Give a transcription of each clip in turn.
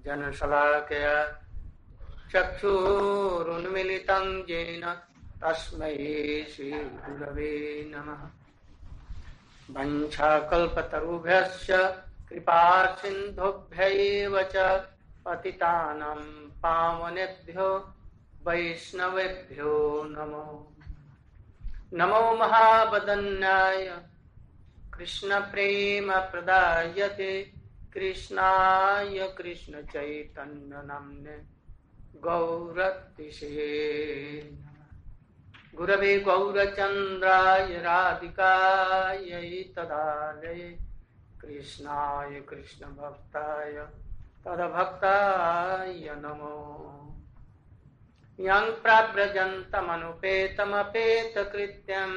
जनशलाकया चक्षुरुन्मीलितं येन तस्मै श्रीगुरवे नमः। वंशाकल्पतरुभ्यश्च कृपासिन्धुभ्यैव च पतितानां पावनेभ्यो वैष्णवेभ्यो नमो नमो महावदन्याय कृष्णप्रेमप्रदायते कृष्णाय कृष्णचैतन्यनाम्ने गौरतिसे गुरवे गौरचन्द्राय राधिकायै तदालये कृष्णाय कृष्णभक्ताय तद्भक्ताय नमो यं प्रव्रजन्तमनुपेतमपेतकृत्यं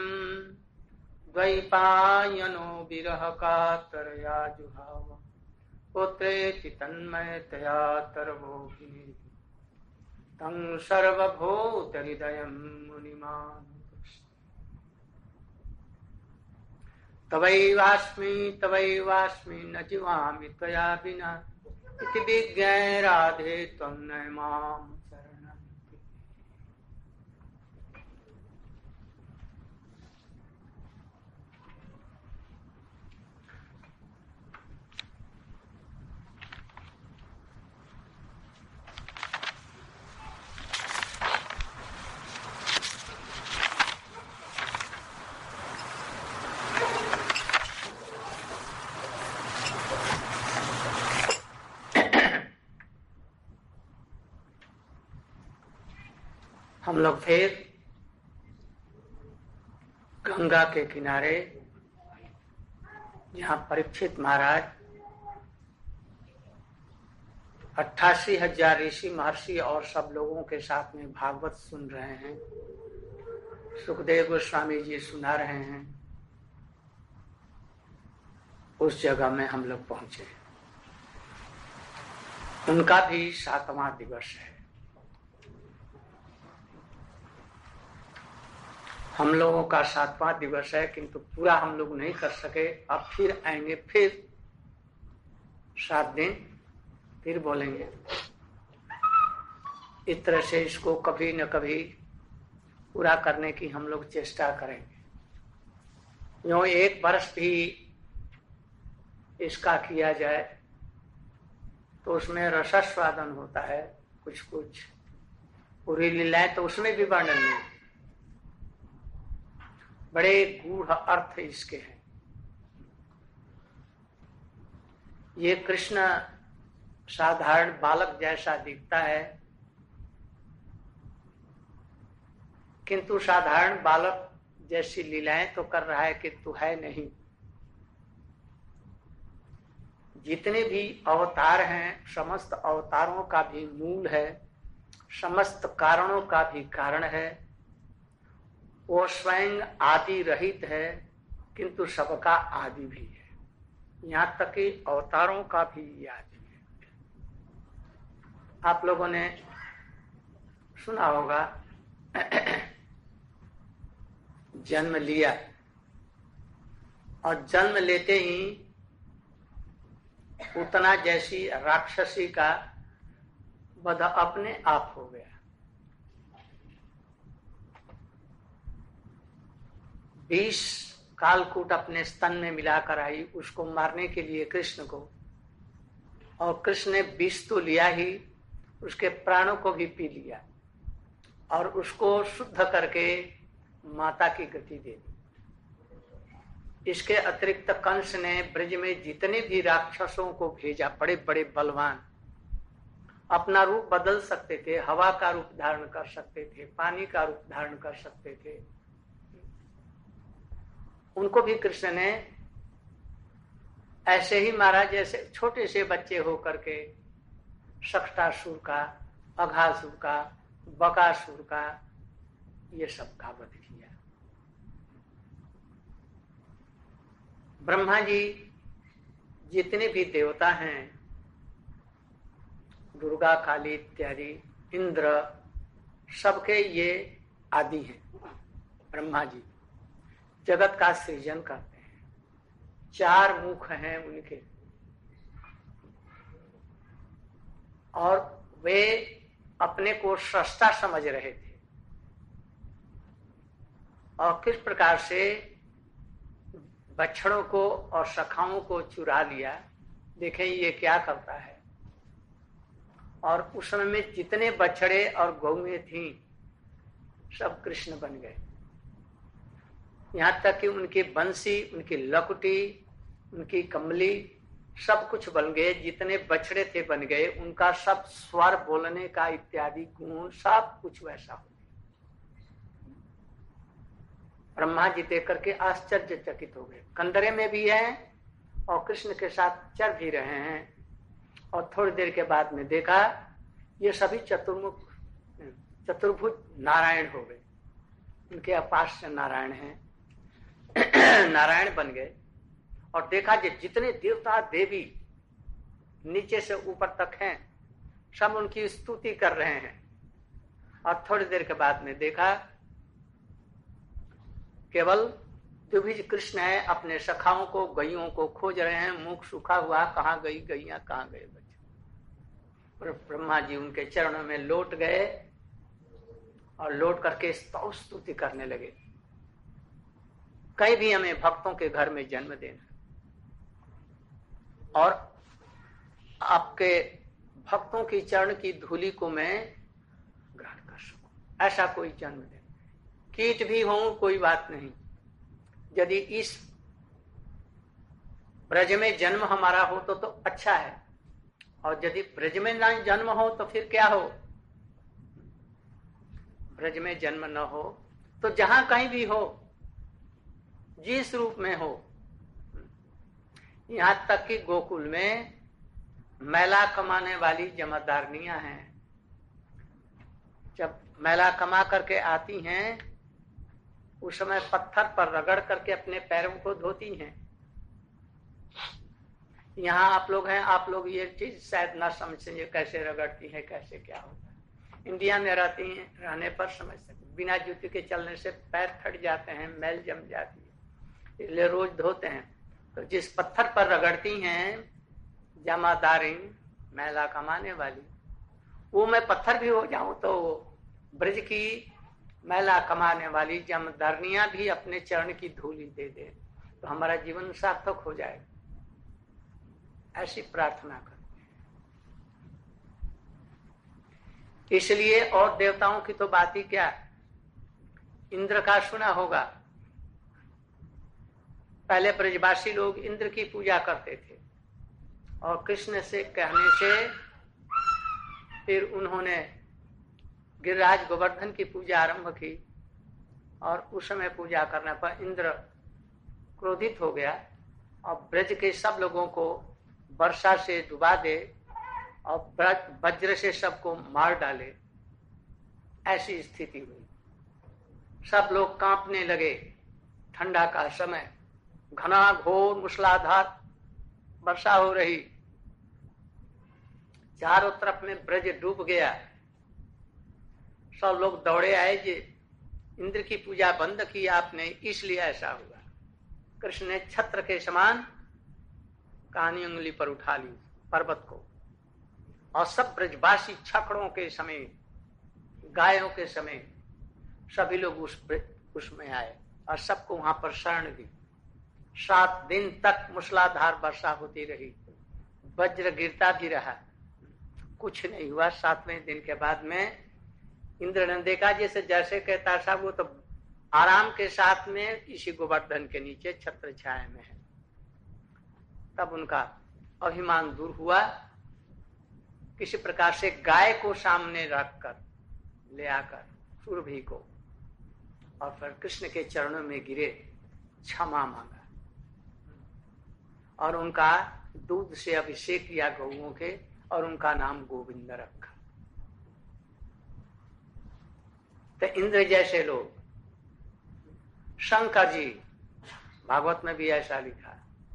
द्वैपायनो विरहकातरया जुहाव पुत्रेति तन्मयतया तरवोऽपि तं सर्वभूतहृदयं मुनिमानुकृष्य तवैवास्मि न जीवामि त्वया विना इति विज्ञाय राधे त्वं न मां शरणं। हम लोग फिर गंगा के किनारे जहाँ परीक्षित महाराज 88,000 ऋषि महर्षि और सब लोगों के साथ में भागवत सुन रहे हैं, सुखदेव गोस्वामी जी सुना रहे हैं, उस जगह में हम लोग पहुंचे। उनका भी 7वां दिवस है। हम लोगों का 7वां दिवस है, किंतु पूरा हम लोग नहीं कर सके। अब फिर आएंगे, फिर 7 दिन फिर बोलेंगे। इस तरह से इसको कभी न कभी पूरा करने की हम लोग चेष्टा करेंगे। यूं 1 वर्ष भी इसका किया जाए तो उसमें रसास्वादन होता है, कुछ कुछ पूरी लीलाएं तो उसमें भी वर्णन नहीं, बड़े गूढ़ अर्थ इसके हैं। ये कृष्ण साधारण बालक जैसा दिखता है, किंतु साधारण बालक जैसी लीलाएं तो कर रहा है कि तू है नहीं। जितने भी अवतार हैं, समस्त अवतारों का भी मूल है, समस्त कारणों का भी कारण है। वो स्वयं आदि रहित है, किंतु सबका आदि भी है। यहाँ तक कि अवतारों का भी आदि है। आप लोगों ने सुना होगा जन्म लिया और जन्म लेते ही उतना जैसी राक्षसी का वध अपने आप हो गया। 20 कालकूट अपने स्तन में मिलाकर आई उसको मारने के लिए कृष्ण को, और कृष्ण ने विष तो लिया ही, उसके प्राणों को भी पी लिया और उसको शुद्ध करके माता की गति दे दी। इसके अतिरिक्त कंस ने ब्रज में जितने भी राक्षसों को भेजा, बड़े बड़े बलवान, अपना रूप बदल सकते थे, हवा का रूप धारण कर सकते थे, पानी का रूप धारण कर सकते थे, उनको भी कृष्ण ने ऐसे ही मारा जैसे छोटे से बच्चे हो करके शक्टासुर का, अघासुर का, बकासुर का, ये सब का वध किया। ब्रह्मा जी जितने भी देवता हैं, दुर्गा, काली इत्यादि, इंद्र, सबके ये आदि हैं। ब्रह्मा जी जगत का सृजन करते हैं, 4 मुख हैं उनके। और वे अपने को सस्ता समझ रहे थे और किस प्रकार से बछड़ों को और सखाओं को चुरा लिया। देखें ये क्या करता है। और उस समय में जितने बछड़े और गौएं थीं सब कृष्ण बन गए। यहाँ तक कि उनकी बंसी, उनकी लकुटी, उनकी कमली सब कुछ बन गए। जितने बछड़े थे बन गए। उनका सब स्वर बोलने का इत्यादि गुण सब कुछ वैसा हो। ब्रह्मा जी देख करके आश्चर्यचकित हो गए। कंदरे में भी हैं और कृष्ण के साथ चर भी रहे हैं। और थोड़ी देर के बाद में देखा ये सभी चतुर्भुज नारायण हो गए। उनके अपास से नारायण हैं नारायण बन गए। और देखा कि जितने देवता देवी नीचे से ऊपर तक हैं सब उनकी स्तुति कर रहे हैं। और थोड़ी देर के बाद में देखा केवल द्विभुज कृष्ण है, अपने सखाओं को, गैयों को खोज रहे हैं। मुख सूखा हुआ, कहाँ गई गैया, कहाँ गए बच्चे। ब्रह्मा जी उनके चरणों में लौट गए और लौट करके स्तुति करने लगे। कहीं भी हमें भक्तों के घर में जन्म देना और आपके भक्तों की चरण की धूलि को मैं ग्रहण कर सकूं, ऐसा कोई जन्म देना। कीट भी हो कोई बात नहीं। यदि इस ब्रज में जन्म हमारा हो तो अच्छा है। और यदि ब्रज में ना जन्म हो तो फिर क्या हो। ब्रज में जन्म न हो तो जहां कहीं भी हो, जिस रूप में हो। यहां तक कि गोकुल में मैला कमाने वाली जमादारनियां हैं। जब मैला कमा करके आती हैं उस समय पत्थर पर रगड़ करके अपने पैरों को धोती हैं। यहाँ आप लोग हैं, आप लोग ये चीज शायद ना समझेंगे कैसे रगड़ती हैं, कैसे क्या होता है। इंडिया में रहती हैं, रहने पर समझ सकते। बिना जूते के चलने से पैर फट जाते हैं, मैल जम जाती है, इसलिए रोज धोते हैं। तो जिस पत्थर पर रगड़ती हैं जमादारी मैला कमाने वाली, वो मैं पत्थर भी हो जाऊं तो ब्रज की मैला कमाने वाली जमदारनियां भी अपने चरण की धूली दे दे तो हमारा जीवन सार्थक हो जाए, ऐसी प्रार्थना करते हैं। इसलिए और देवताओं की तो बात ही क्या। इंद्र का सुना होगा। पहले ब्रजवासी लोग इंद्र की पूजा करते थे और कृष्ण से कहने से फिर उन्होंने गिरिराज गोवर्धन की पूजा आरंभ की। और उस समय पूजा करने पर इंद्र क्रोधित हो गया और ब्रज के सब लोगों को वर्षा से डुबा दे और वज्र से सबको मार डाले, ऐसी स्थिति हुई। सब लोग कांपने लगे। ठंडा का समय, घना घोर मूसलाधार वर्षा हो रही, चारों तरफ में ब्रज डूब गया। सब लोग दौड़े आए जे इंद्र की पूजा बंद की आपने, इसलिए ऐसा हुआ। कृष्ण ने छत्र के समान कानी उंगली पर उठा ली पर्वत को और सब ब्रजवासी छकड़ों के समेत, गायों के समेत सभी लोग उसमें आए और सबको वहां पर शरण दी। 7 दिन तक मूसलाधार वर्षा होती रही, वज्र गिरता भी रहा, कुछ नहीं हुआ। 7वें दिन के बाद में इंद्र ने देखा जैसे कहता था वो तो आराम के साथ में इसी गोवर्धन के नीचे छत्र छाया में है। तब उनका अभिमान दूर हुआ। किसी प्रकार से गाय को सामने रखकर ले आकर सुरभि को और फिर कृष्ण के चरणों में गिरे, क्षमा मांगा और उनका दूध से अभिषेक किया गौओं के और उनका नाम गोविंद रखा। तो इंद्र जैसे लोग, शंकर जी, भागवत में भी ऐसा लिखा,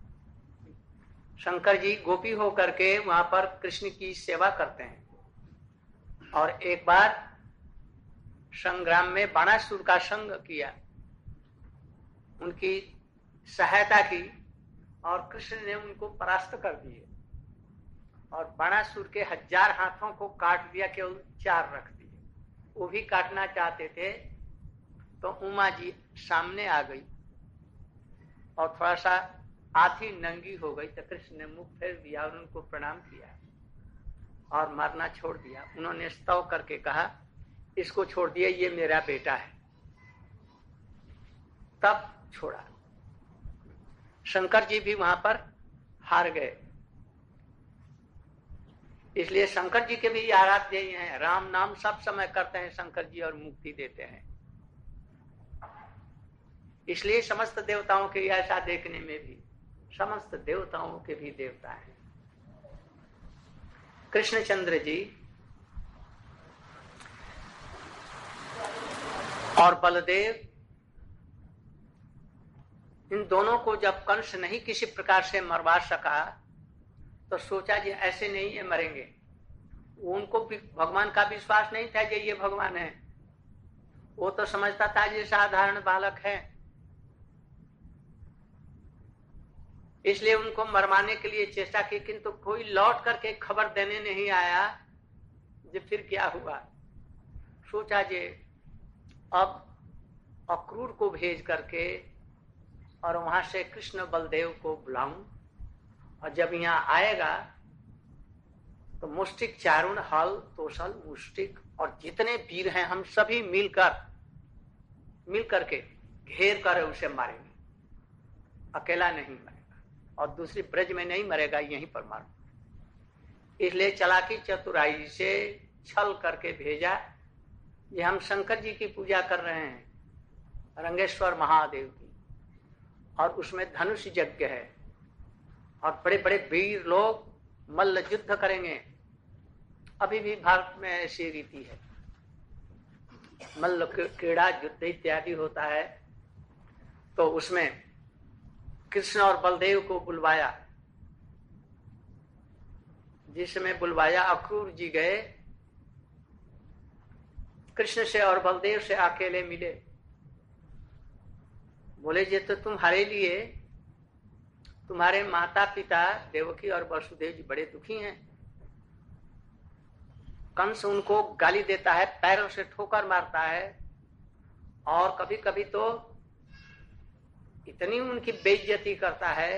शंकर जी गोपी होकर के वहां पर कृष्ण की सेवा करते हैं। और एक बार संग्राम में बाणासुर का संग किया, उनकी सहायता की और कृष्ण ने उनको परास्त कर दिए। और बाणासुर के 1000 हाथों को काट दिया, केवल 4 रख दिए। वो भी काटना चाहते थे तो उमा जी सामने आ गई और थोड़ा सा आधी नंगी हो गई, तो कृष्ण ने मुख फेर दिया और उनको प्रणाम किया और मारना छोड़ दिया। उन्होंने स्तव करके कहा, इसको छोड़ दिया, ये मेरा बेटा है। तब छोड़ा। शंकर जी भी वहां पर हार गए। इसलिए शंकर जी के भी आराध्य हैं, राम नाम सब समय करते हैं शंकर जी और मुक्ति देते हैं। इसलिए समस्त देवताओं के ऐसा देखने में भी समस्त देवताओं के भी देवता हैं। कृष्णचंद्र जी और बलदेव, इन दोनों को जब कंस नहीं किसी प्रकार से मरवा सका तो सोचा जी ऐसे नहीं ये मरेंगे। उनको भी भगवान का विश्वास नहीं था कि ये भगवान है। वो तो समझता था ये साधारण बालक है। इसलिए उनको मरवाने के लिए चेष्टा की, किंतु कोई लौट करके खबर देने नहीं आया। जो फिर क्या हुआ, सोचा जे अब अक्रूर को भेज करके और वहां से कृष्ण बलदेव को बुलाऊं, और जब यहाँ आएगा तो मुष्टिक चारुण हल तोसल मुष्टिक और जितने वीर हैं हम सभी मिल करके घेर कर उसे मारेंगे। अकेला नहीं मरेगा और दूसरी ब्रज में नहीं मरेगा, यहीं पर मारो। इसलिए चालाकी चतुराई से छल करके भेजा। ये हम शंकर जी की पूजा कर रहे हैं, रंगेश्वर महादेव की, और उसमें धनुष यज्ञ है और बड़े बड़े वीर लोग मल्ल युद्ध करेंगे। अभी भी भारत में ऐसी रीति है, मल्ल क्रीड़ा युद्ध इत्यादि होता है। तो उसमें कृष्ण और बलदेव को बुलवाया। जिसमें बुलवाया अक्रूर जी गए, कृष्ण से और बलदेव से अकेले मिले। बोले जे तो तुम्हारे लिए तुम्हारे माता पिता देवकी और वसुदेव जी बड़े दुखी हैं। कंस उनको गाली देता है, पैरों से ठोकर मारता है, और कभी कभी तो इतनी उनकी बेइज्जती करता है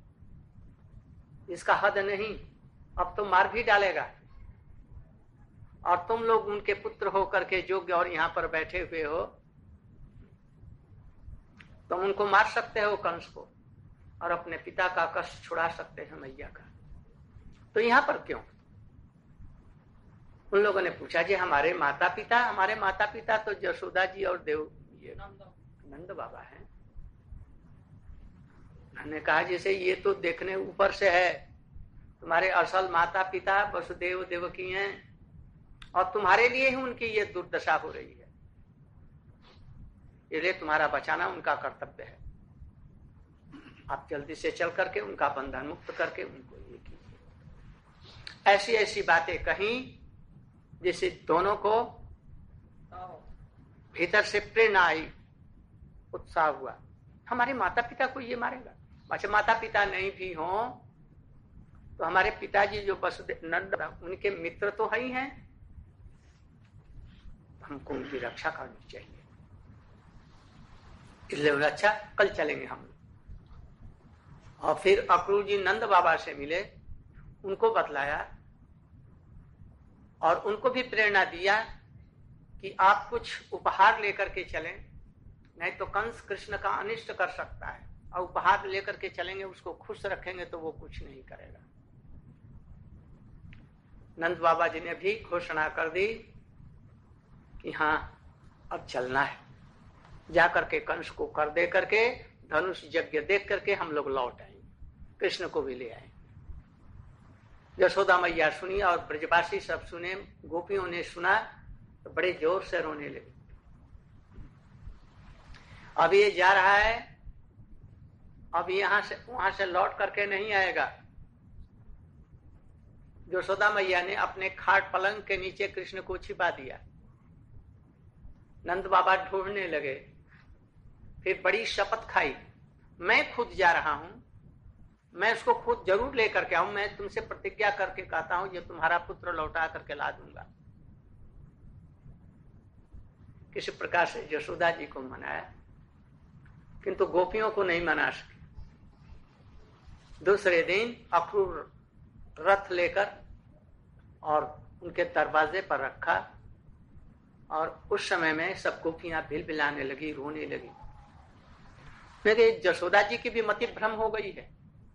इसका हद नहीं। अब तो मार भी डालेगा, और तुम लोग उनके पुत्र होकर के योग्य और यहाँ पर बैठे हुए हो, तुम उनको मार सकते हो कंस को, और अपने पिता का कष्ट छुड़ा सकते हैं मैया का। तो यहाँ पर क्यों? उन लोगों ने पूछा जी हमारे माता पिता तो यशोदा जी और ये नंद बाबा हैं। उन्होंने कहा जैसे ये तो देखने ऊपर से है, तुम्हारे असल माता पिता वसुदेव देवकी हैं, और तुम्हारे लिए ही उनकी ये दुर्दशा हो रही है। इसलिए तुम्हारा बचाना उनका कर्तव्य है। आप जल्दी से चल करके उनका बंधन मुक्त करके उनको ये कीजिए। ऐसी ऐसी बातें कहीं जिससे दोनों को भीतर से प्रेरणा आई, उत्साह हुआ। हमारे माता पिता को ये मारेगा। अच्छा, माता पिता नहीं भी हो तो हमारे पिताजी जो वसुदेव नंद उनके मित्र तो है ही हैं, हमको उनकी रक्षा करनी चाहिए। इसलिए अच्छा कल चलेंगे हम। और फिर अक्रूर जी नंद बाबा से मिले, उनको बतलाया और उनको भी प्रेरणा दिया कि आप कुछ उपहार लेकर के चलें, नहीं तो कंस कृष्ण का अनिष्ट कर सकता है, और उपहार लेकर के चलेंगे, उसको खुश रखेंगे तो वो कुछ नहीं करेगा। नंद बाबा जी ने भी घोषणा कर दी कि हाँ अब चलना है। जाकर के कंस को कर दे करके धनुष यज्ञ देख करके हम लोग लौट आए, कृष्ण को भी ले आए। यशोदा मैया सुनी और ब्रजवासी सब सुने, गोपियों ने सुना तो बड़े जोर से रोने लगे। अब ये जा रहा है, अब यहां से वहां से लौट करके नहीं आएगा। यशोदा मैया ने अपने खाट पलंग के नीचे कृष्ण को छिपा दिया। नंद बाबा ढूंढने लगे, फिर बड़ी शपथ खाई, मैं खुद जा रहा हूं, मैं उसको खुद जरूर लेकर के आऊं, मैं तुमसे प्रतिज्ञा करके कहता हूं ये तुम्हारा पुत्र लौटा करके ला दूंगा। किसी प्रकार से यशोदा जी को मनाया, किंतु गोपियों को नहीं मना सके। दूसरे दिन अक्रूर रथ लेकर और उनके दरवाजे पर रखा, और उस समय में सब गोपियां बिलबिलाने लगी, रोने लगी। मेरे यशोदा जी की भी मति भ्रम हो गई है।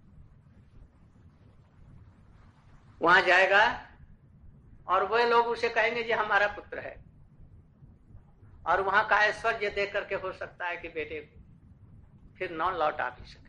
वहां जाएगा और वह लोग उसे कहेंगे ये हमारा पुत्र है, और वहां का ऐश्वर्य देख करके हो सकता है कि बेटे फिर न लौट आ भी सके।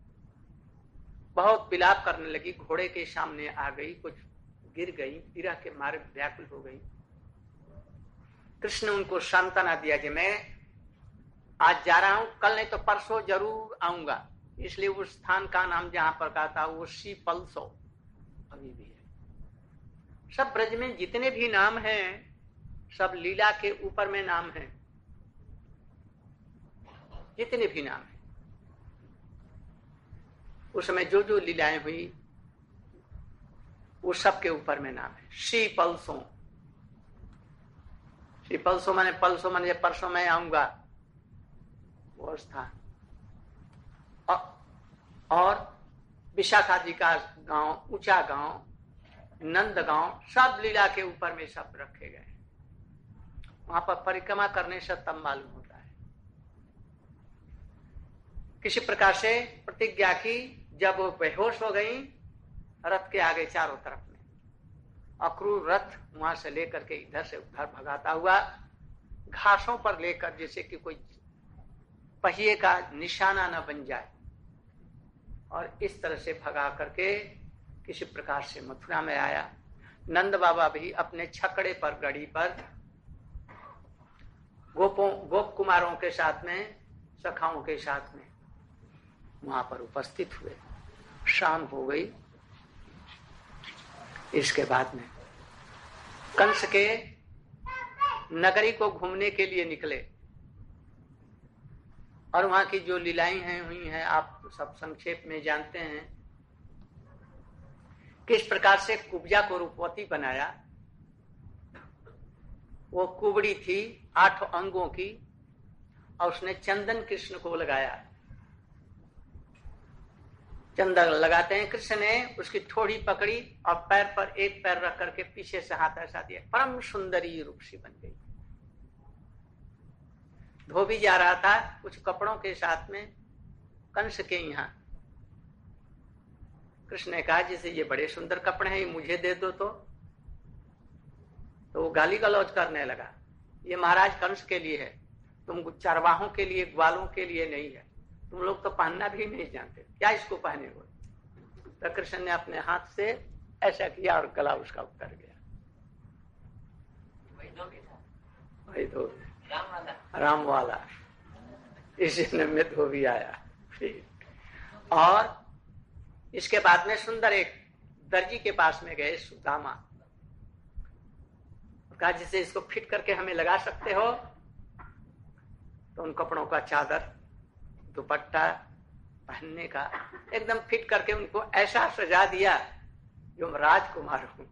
बहुत विलाप करने लगी, घोड़े के सामने आ गई, कुछ गिर गई, विरह के मारे व्याकुल हो गई। कृष्ण ने उनको सांत्वना दिया कि मैं आज जा रहा हूं, कल नहीं तो परसों जरूर आऊंगा। इसलिए उस स्थान का नाम जहां पर कहा था वो शीपलसो अभी भी है। सब ब्रज में जितने भी नाम हैं सब लीला के ऊपर में नाम हैं। जितने भी नाम हैं उस समय जो जो लीलाएं हुई वो सब के ऊपर में नाम है। शीपलसो, शीपलसो माने पलसो माने परसों मैं आऊंगा, वो स्थान। और विशाखा जी का गांव, ऊंचा गांव, नंद गांव, सब लीला के ऊपर में सब रखे गए। वहां पर परिक्रमा करने से तब मालूम होता है। किसी प्रकार से प्रतिज्ञा की, जब वो बेहोश हो गई रथ के आगे चारों तरफ में, अक्रूर रथ वहां से लेकर के इधर से उधर भगाता हुआ घासों पर लेकर, जैसे कि कोई पहिए का निशाना न बन जाए, और इस तरह से भगा करके किसी प्रकार से मथुरा में आया। नंद बाबा भी अपने छकड़े पर, गड़ी पर गोप कुमारों के साथ में, सखाओं के साथ में वहां पर उपस्थित हुए। शाम हो गई। इसके बाद में कंस के नगरी को घूमने के लिए निकले, और वहां की जो लीलाएं हैं हुई हैं आप सब संक्षेप में जानते हैं। किस प्रकार से कुब्जा को रूपवती बनाया। वो कुबड़ी थी 8 अंगों की, और उसने चंदन कृष्ण को लगाया। चंदन लगाते हैं, कृष्ण ने उसकी थोड़ी पकड़ी और पैर पर एक पैर रख करके पीछे से हाथ ऐसा दिया, परम सुंदरी रूपसी बन गई। धोबी जा रहा था कुछ कपड़ों के साथ में कंस के यहाँ। कृष्ण ने कहा जैसे ये बड़े सुंदर कपड़े हैं, ये मुझे दे दो। तो वो गाली गलौज करने लगा, ये महाराज कंस के लिए है, तुम चरवाहों के लिए, ग्वालों के लिए नहीं है, तुम लोग तो पहनना भी नहीं जानते, क्या इसको पहने हो। तो कृष्ण ने अपने हाथ से ऐसा किया और गला उसका उतर गया। वही धोबी, राम वाला, इसी में धोबी आया। फिर और इसके बाद में सुंदर एक दर्जी के पास में गए, सुदामा, कहा जिसे इसको फिट करके हमें लगा सकते हो। तो उन कपड़ों का चादर, दुपट्टा पहनने का एकदम फिट करके उनको ऐसा सजा दिया जो राजकुमार हूं।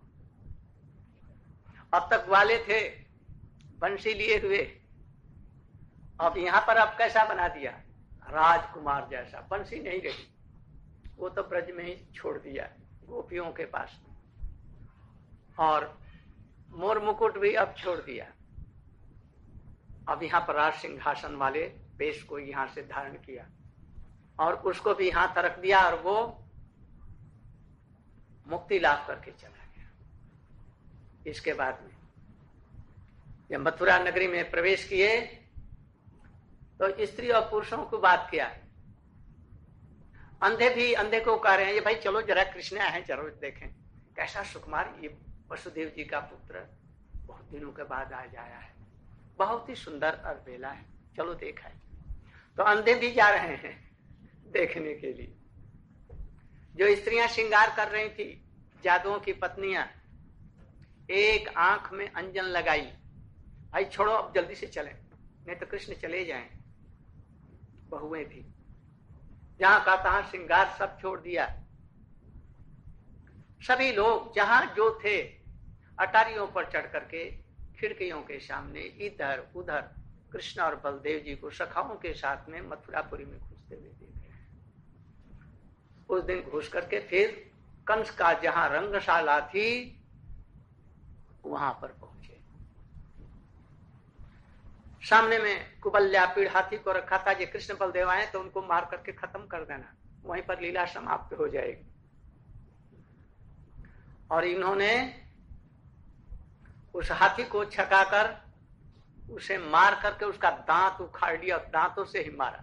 अब तक वाले थे बंसी लिए हुए, अब यहां पर अब कैसा बना दिया, राजकुमार जैसा। बंसी नहीं रही, वो तो ब्रज में ही छोड़ दिया गोपियों के पास में, और मोर मुकुट भी अब छोड़ दिया। अब यहाँ पर राज सिंहासन वाले पेश को यहां से धारण किया और उसको भी यहां रख दिया, और वो मुक्ति लाभ करके चला गया। इसके बाद में जब मथुरा नगरी में प्रवेश किए तो स्त्री और पुरुषों को बात किया। अंधे भी अंधे को कह रहे हैं ये भाई चलो जरा कृष्ण आए हैं, चलो देखें कैसा सुकुमार, ये वसुदेव जी का पुत्र बहुत दिनों के बाद आ जाया है, बहुत ही सुंदर अलबेला है, चलो देखा है। तो अंधे भी जा रहे हैं देखने के लिए। जो स्त्रियां श्रृंगार कर रही थी, जादुओं की पत्नियां, एक आंख में अंजन लगाई, भाई छोड़ो अब जल्दी से चलें नहीं तो कृष्ण चले जाएं। बहुएं भी जहां का तहां श्रृंगार सब छोड़ दिया, सभी लोग जहां जो थे अटारियों पर चढ़ करके खिड़कियों के सामने इधर उधर कृष्ण और बलदेव जी को सखाओं के साथ में मथुरापुरी में घुसते हुए देख रहे। उस दिन घुस करके फिर कंस का जहां रंगशाला थी वहां पर पहुंचे। सामने में कुबल्या पीड़ हाथी को रखा था, ये कृष्ण बलदेव आए तो उनको मार करके खत्म कर देना, वहीं पर लीला समाप्त हो जाएगी। और इन्होंने उस हाथी को छकाकर उसे मार करके उसका दांत उखाड़ लिया, दांतों से ही मारा।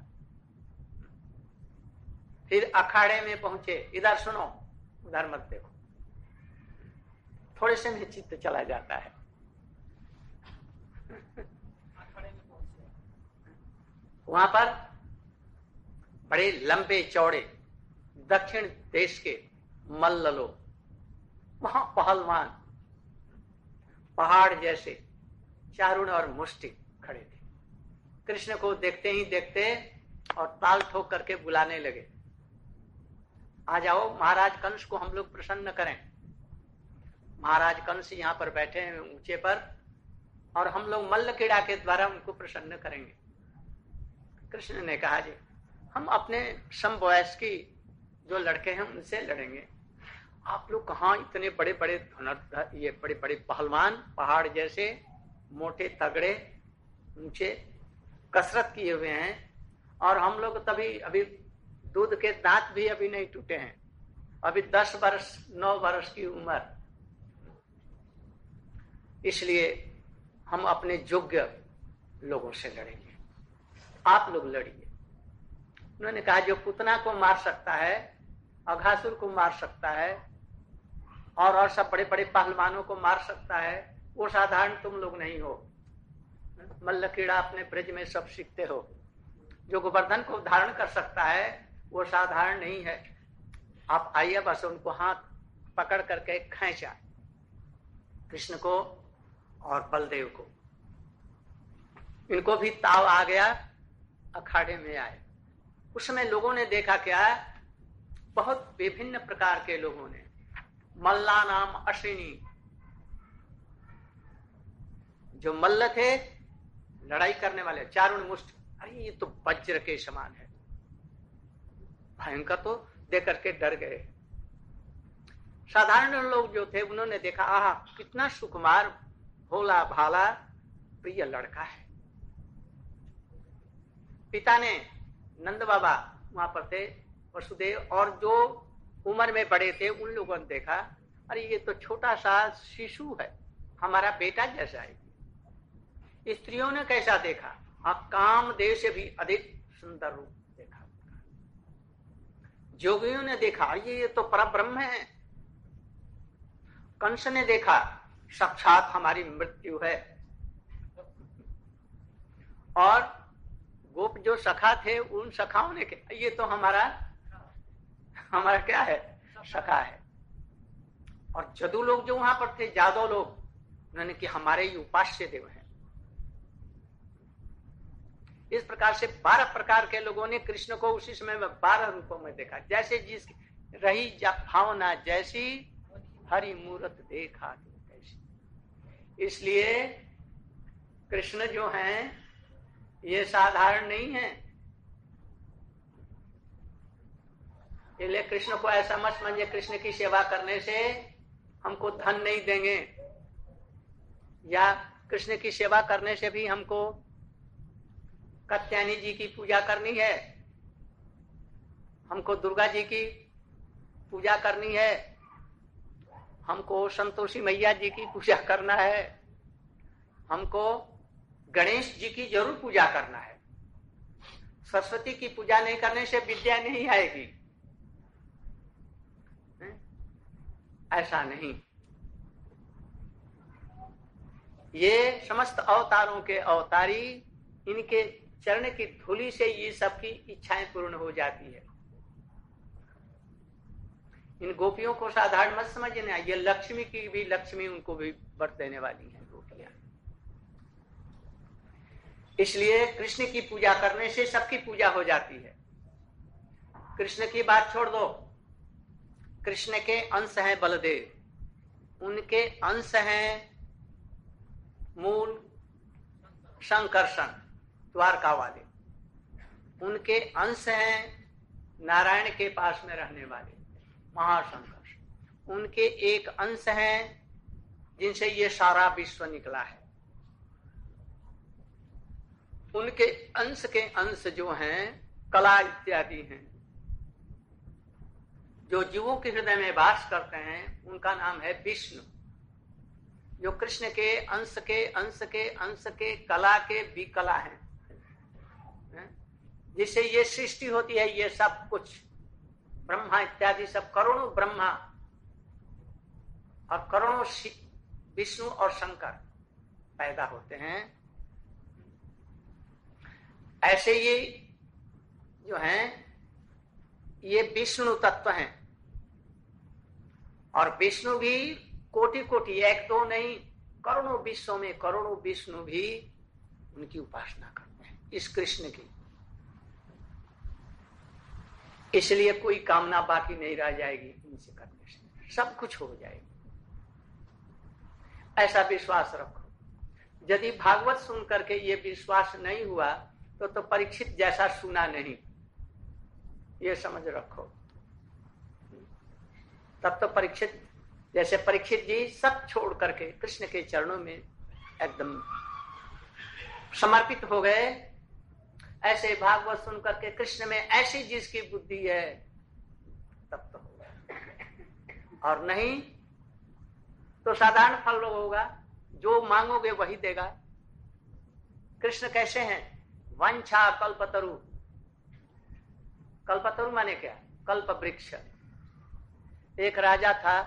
फिर अखाड़े में पहुंचे। इधर सुनो, उधर मत देखो, थोड़े से में चित्त चला जाता है। वहां पर बड़े लंबे चौड़े दक्षिण देश के मल्ल लोग, वहां पहलवान पहाड़ जैसे चारुण और मुष्टि खड़े थे। कृष्ण को देखते ही देखते और ताल ठोक करके बुलाने लगे, आ जाओ महाराज कंस को हम लोग प्रसन्न करें। महाराज कंस यहाँ पर बैठे हैं ऊंचे पर, और हम लोग मल्ल क्रीड़ा के द्वारा उनको प्रसन्न करेंगे। कृष्ण ने कहा जी हम अपने समवयस्की जो लड़के हैं उनसे लड़ेंगे, आप लोग कहाँ इतने बड़े बड़े धनुर्धर, ये बड़े बड़े पहलवान पहाड़ जैसे मोटे तगड़े ऊंचे कसरत किए हुए हैं, और हम लोग तभी अभी दूध के दांत भी अभी नहीं टूटे हैं, अभी 10 वर्ष 9 वर्ष की उम्र, इसलिए हम अपने योग्य लोगों से लड़ेंगे, आप लोग लड़िए। उन्होंने कहा जो पुतना को मार सकता है, अघासुर को मार सकता है, और सब बड़े बड़े पहलवानों को मार सकता है, वो साधारण तुम लोग नहीं हो। मल्ल क्रीड़ा अपने ब्रज में सब सीखते हो। जो गोवर्धन को धारण कर सकता है वो साधारण नहीं है। आप आइए, बस उनको हाथ पकड़ करके खींचा, कृष्ण को और बलदेव को। इनको भी ताव आ गया, अखाड़े में आए। उस समय लोगों ने देखा क्या, बहुत विभिन्न प्रकार के लोगों ने, मल्ला नाम अश्विनी, जो मल्ल थे लड़ाई करने वाले, चारुण मुष्ट, अरे ये तो वज्र के समान है, भयंकर, तो देख करके डर गए। साधारण लोग जो थे उन्होंने देखा, आहा कितना सुकुमार भोला भाला प्रिय लड़का है। पिता ने, नंद बाबा वहां पर थे, वसुदेव, और जो उम्र में बड़े थे उन लोगों ने देखा, अरे ये तो छोटा सा शिशु है, हमारा बेटा जैसा है। स्त्रियों ने कैसा देखा, कामदेव से भी अधिक सुंदर रूप देखा। जोगियों ने देखा ये तो परब्रह्म है। कंस ने देखा साक्षात हमारी मृत्यु है। और गोप जो सखा थे उन सखाओं ने कहा ये तो हमारा क्या है, सखा है। और जदू लोग जो वहां पर थे, जादव लोग, उन्होंने कि हमारे ही उपास्य देव हैं। इस प्रकार से 12 प्रकार के लोगों ने कृष्ण को उसी समय में 12 रूपों में देखा। जैसे जिस रही भावना जैसी, हरि मूरत देखा तैसी। इसलिए कृष्ण जो हैं ये साधारण नहीं है। इसलिए कृष्ण को ऐसा मत समझिए कृष्ण की सेवा करने से हमको धन नहीं देंगे, या कृष्ण की सेवा करने से भी हमको कात्यायनी जी की पूजा करनी है, हमको दुर्गा जी की पूजा करनी है, हमको संतोषी मैया जी की पूजा करना है, हमको गणेश जी की जरूर पूजा करना है। सरस्वती की पूजा नहीं करने से विद्या नहीं आएगी, ऐसा नहीं। ये समस्त अवतारों के अवतारी, इनके चरण की धूलि से ये सबकी इच्छाएं पूर्ण हो जाती है। इन गोपियों को साधारण मत समझना, ये लक्ष्मी की भी, लक्ष्मी उनको भी वर देने वाली है गोपियां। इसलिए कृष्ण की पूजा करने से सबकी पूजा हो जाती है। कृष्ण की बात छोड़ दो, कृष्ण के अंश हैं बलदेव, उनके अंश हैं मूल शंकरसन द्वारका वाले, उनके अंश हैं नारायण के पास में रहने वाले महाशंकर, उनके एक अंश हैं जिनसे ये सारा विश्व निकला है, उनके अंश के अंश जो हैं कला इत्यादि हैं, जो जीवों के हृदय में वास करते हैं उनका नाम है विष्णु। जो कृष्ण के अंश के अंश के अंश के कला के विकला हैं, जिससे ये सृष्टि होती है, ये सब कुछ ब्रह्मा इत्यादि सब करोड़ों ब्रह्मा और करोड़ों विष्णु और शंकर पैदा होते हैं। ऐसे ये जो हैं ये विष्णु तत्व हैं, और विष्णु भी कोटि कोटि, एक दो नहीं, करोड़ों विश्वों में करोड़ों विष्णु भी उनकी उपासना करते हैं, इस कृष्ण की। इसलिए कोई कामना बाकी नहीं रह जाएगी इनसे करने से, सब कुछ हो जाएगी, ऐसा विश्वास रखो। यदि भागवत सुन करके ये विश्वास नहीं हुआ तो परीक्षित जैसा सुना नहीं, ये समझ रखो। तब तो परीक्षित जैसे परीक्षित जी सब छोड़ करके कृष्ण के चरणों में एकदम समर्पित हो गए, ऐसे भागवत सुन करके कृष्ण में ऐसी जिसकी बुद्धि है तब तो होगा, और नहीं तो साधारण फल होगा, जो मांगोगे वही देगा। कृष्ण कैसे हैं? वंशा कल्पतरु। कल्पतरु माने क्या? कल्प वृक्ष। एक राजा था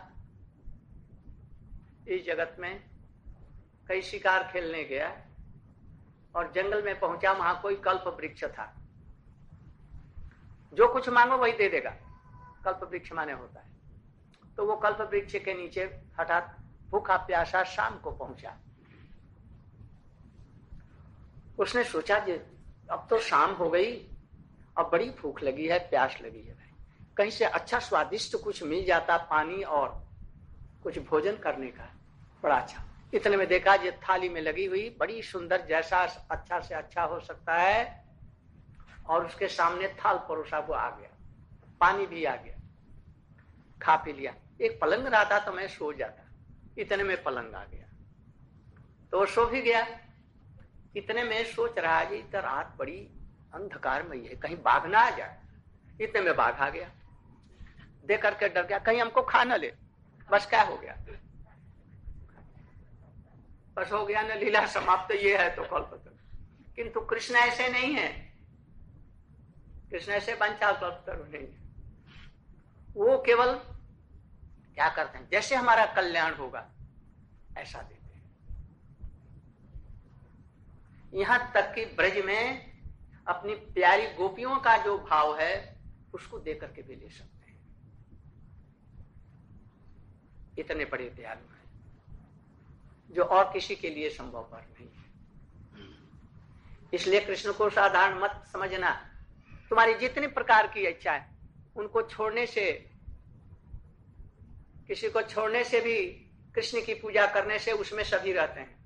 इस जगत में, कई शिकार खेलने गया और जंगल में पहुंचा, वहां कोई कल्प वृक्ष था, जो कुछ मांगो वही दे देगा, कल्प वृक्ष माने होता है। तो वो कल्प वृक्ष के नीचे हठात भूखा प्यासा शाम को पहुंचा। उसने सोचा कि अब तो शाम हो गई, अब बड़ी भूख लगी है, प्यास लगी है, कहीं से अच्छा स्वादिष्ट कुछ मिल जाता, पानी और कुछ भोजन करने का, बड़ा अच्छा। इतने में देखा ये थाली में लगी हुई बड़ी सुंदर, जैसा अच्छा से अच्छा हो सकता है, और उसके सामने थाल परोसा हुआ आ गया, पानी भी आ गया, खा पी लिया। एक पलंग रहा था तो मैं सो जाता, इतने में पलंग आ गया तो सो भी गया। इतने में सोच रहा है इधर रात बड़ी अंधकारमयी है, कहीं बाघ ना आ जाए। इतने में बाघ आ गया, देख करके डर गया, कहीं हमको खा न ले। बस क्या हो गया, बस हो गया न, लीला समाप्त। ये है तो कल्पतरु। किंतु कृष्ण ऐसे नहीं है, कृष्ण ऐसे वंशा कल्पतरु नहीं है। वो केवल क्या करते हैं, जैसे हमारा कल्याण होगा ऐसा देते हैं। यहां तक कि ब्रज में अपनी प्यारी गोपियों का जो भाव है उसको दे करके भी ले सकते हैं, इतने बड़े दयालु हैं, जो और किसी के लिए संभवपर नहीं है। इसलिए कृष्ण को साधारण मत समझना। तुम्हारी जितनी प्रकार की इच्छा है उनको छोड़ने से, किसी को छोड़ने से भी कृष्ण की पूजा करने से उसमें सभी रहते हैं।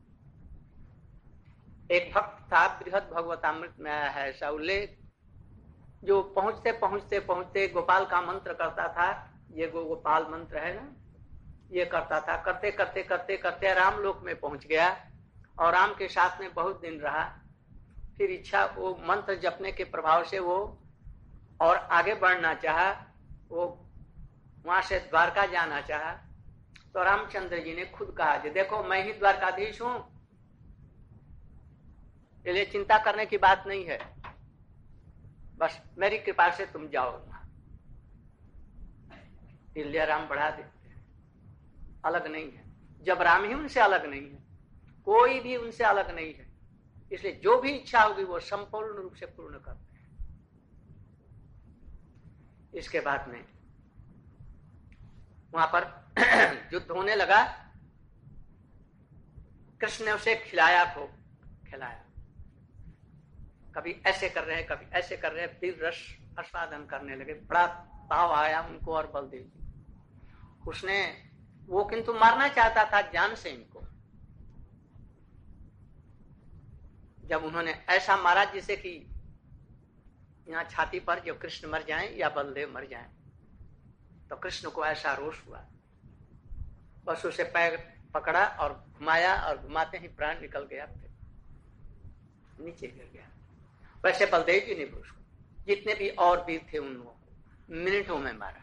एक भक्त था, बृहद भगवतामृत में आया है ऐसा उल्लेख, जो पहुंचते पहुंचते पहुंचते गोपाल का मंत्र करता था। ये गोपाल मंत्र है ना, ये करता था, करते करते करते करते राम लोक में पहुंच गया और राम के साथ में बहुत दिन रहा। फिर इच्छा, वो मंत्र जपने के प्रभाव से वो और आगे बढ़ना चाहा, वो वहां से द्वारका जाना चाहा। तो रामचंद्र जी ने खुद कहा कि देखो मैं ही द्वारकाधीश हूं, इसलिए चिंता करने की बात नहीं है, बस मेरी कृपा से तुम जाओ। इसलिए राम बढ़ा देते हैं, अलग नहीं है। जब राम ही उनसे अलग नहीं है, कोई भी उनसे अलग नहीं है, इसलिए जो भी इच्छा होगी वो संपूर्ण रूप से पूर्ण करते हैं। इसके बाद में वहां पर युद्ध होने लगा। कृष्ण ने उसे खिलाया, खूब खिलाया, कभी ऐसे कर रहे हैं कभी ऐसे कर रहे हैं, फिर रस आस्वादन करने लगे। बड़ा ताव आया उनको और बलदेव जी, उसने वो किंतु मारना चाहता था जान से इनको। जब उन्होंने ऐसा मारा जिसे कि यहाँ छाती पर जो कृष्ण मर जाएं या बलदेव मर जाएं, तो कृष्ण को ऐसा रोष हुआ, बस उसे पैर पकड़ा और घुमाया और घुमाते ही प्राण निकल गया, फिर नीचे गिर गया। वैसे बलदेव जी ने भी उसको, जितने भी और वीर थे उन लोगों को मिनटों में मारा।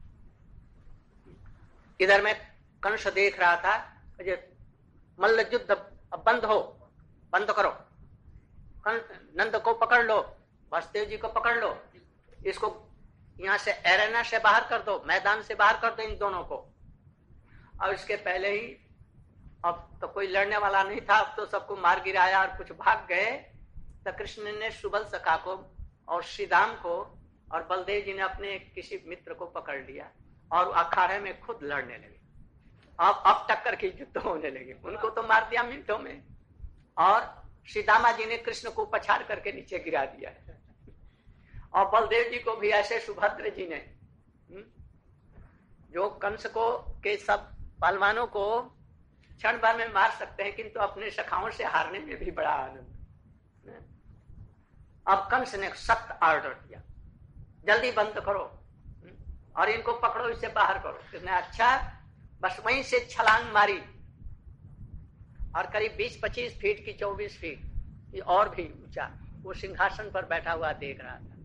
इधर में कंस देख रहा था, मल्ल युद्ध अब बंद हो, बंद करो, नंद को पकड़ लो, वासुदेव जी को पकड़ लो, इसको यहां से एरेना से बाहर कर दो, मैदान से बाहर कर दो इन दोनों को। और इसके पहले ही अब तो कोई लड़ने वाला नहीं था, अब तो सबको मार गिराया और कुछ भाग गए। तो कृष्ण ने सुबल सखा को और श्रीदाम को और बलदेव जी ने अपने किसी मित्र को पकड़ लिया और अखाड़े में खुद लड़ने लगे। अब टक्कर की युद्ध होने लगे, उनको तो मार दिया मिनटों में, और श्रीदामा जी ने कृष्ण को पछाड़ करके नीचे गिरा दिया। और बलदेव जी को भी ऐसे सुभद्र जी ने, जो कंस को के सब पहलवानों को क्षण भर में मार सकते हैं, किंतु अपने सखाओं से हारने में भी बड़ा आनंद। अब कंस ने सख्त ऑर्डर दिया, जल्दी बंद करो और इनको पकड़ो, इसे बाहर करो। किसने अच्छा, बस वहीं से छलांग मारी और करीब 20-25 फीट की 24 फीट और भी ऊंचा वो सिंहासन पर बैठा हुआ देख रहा था।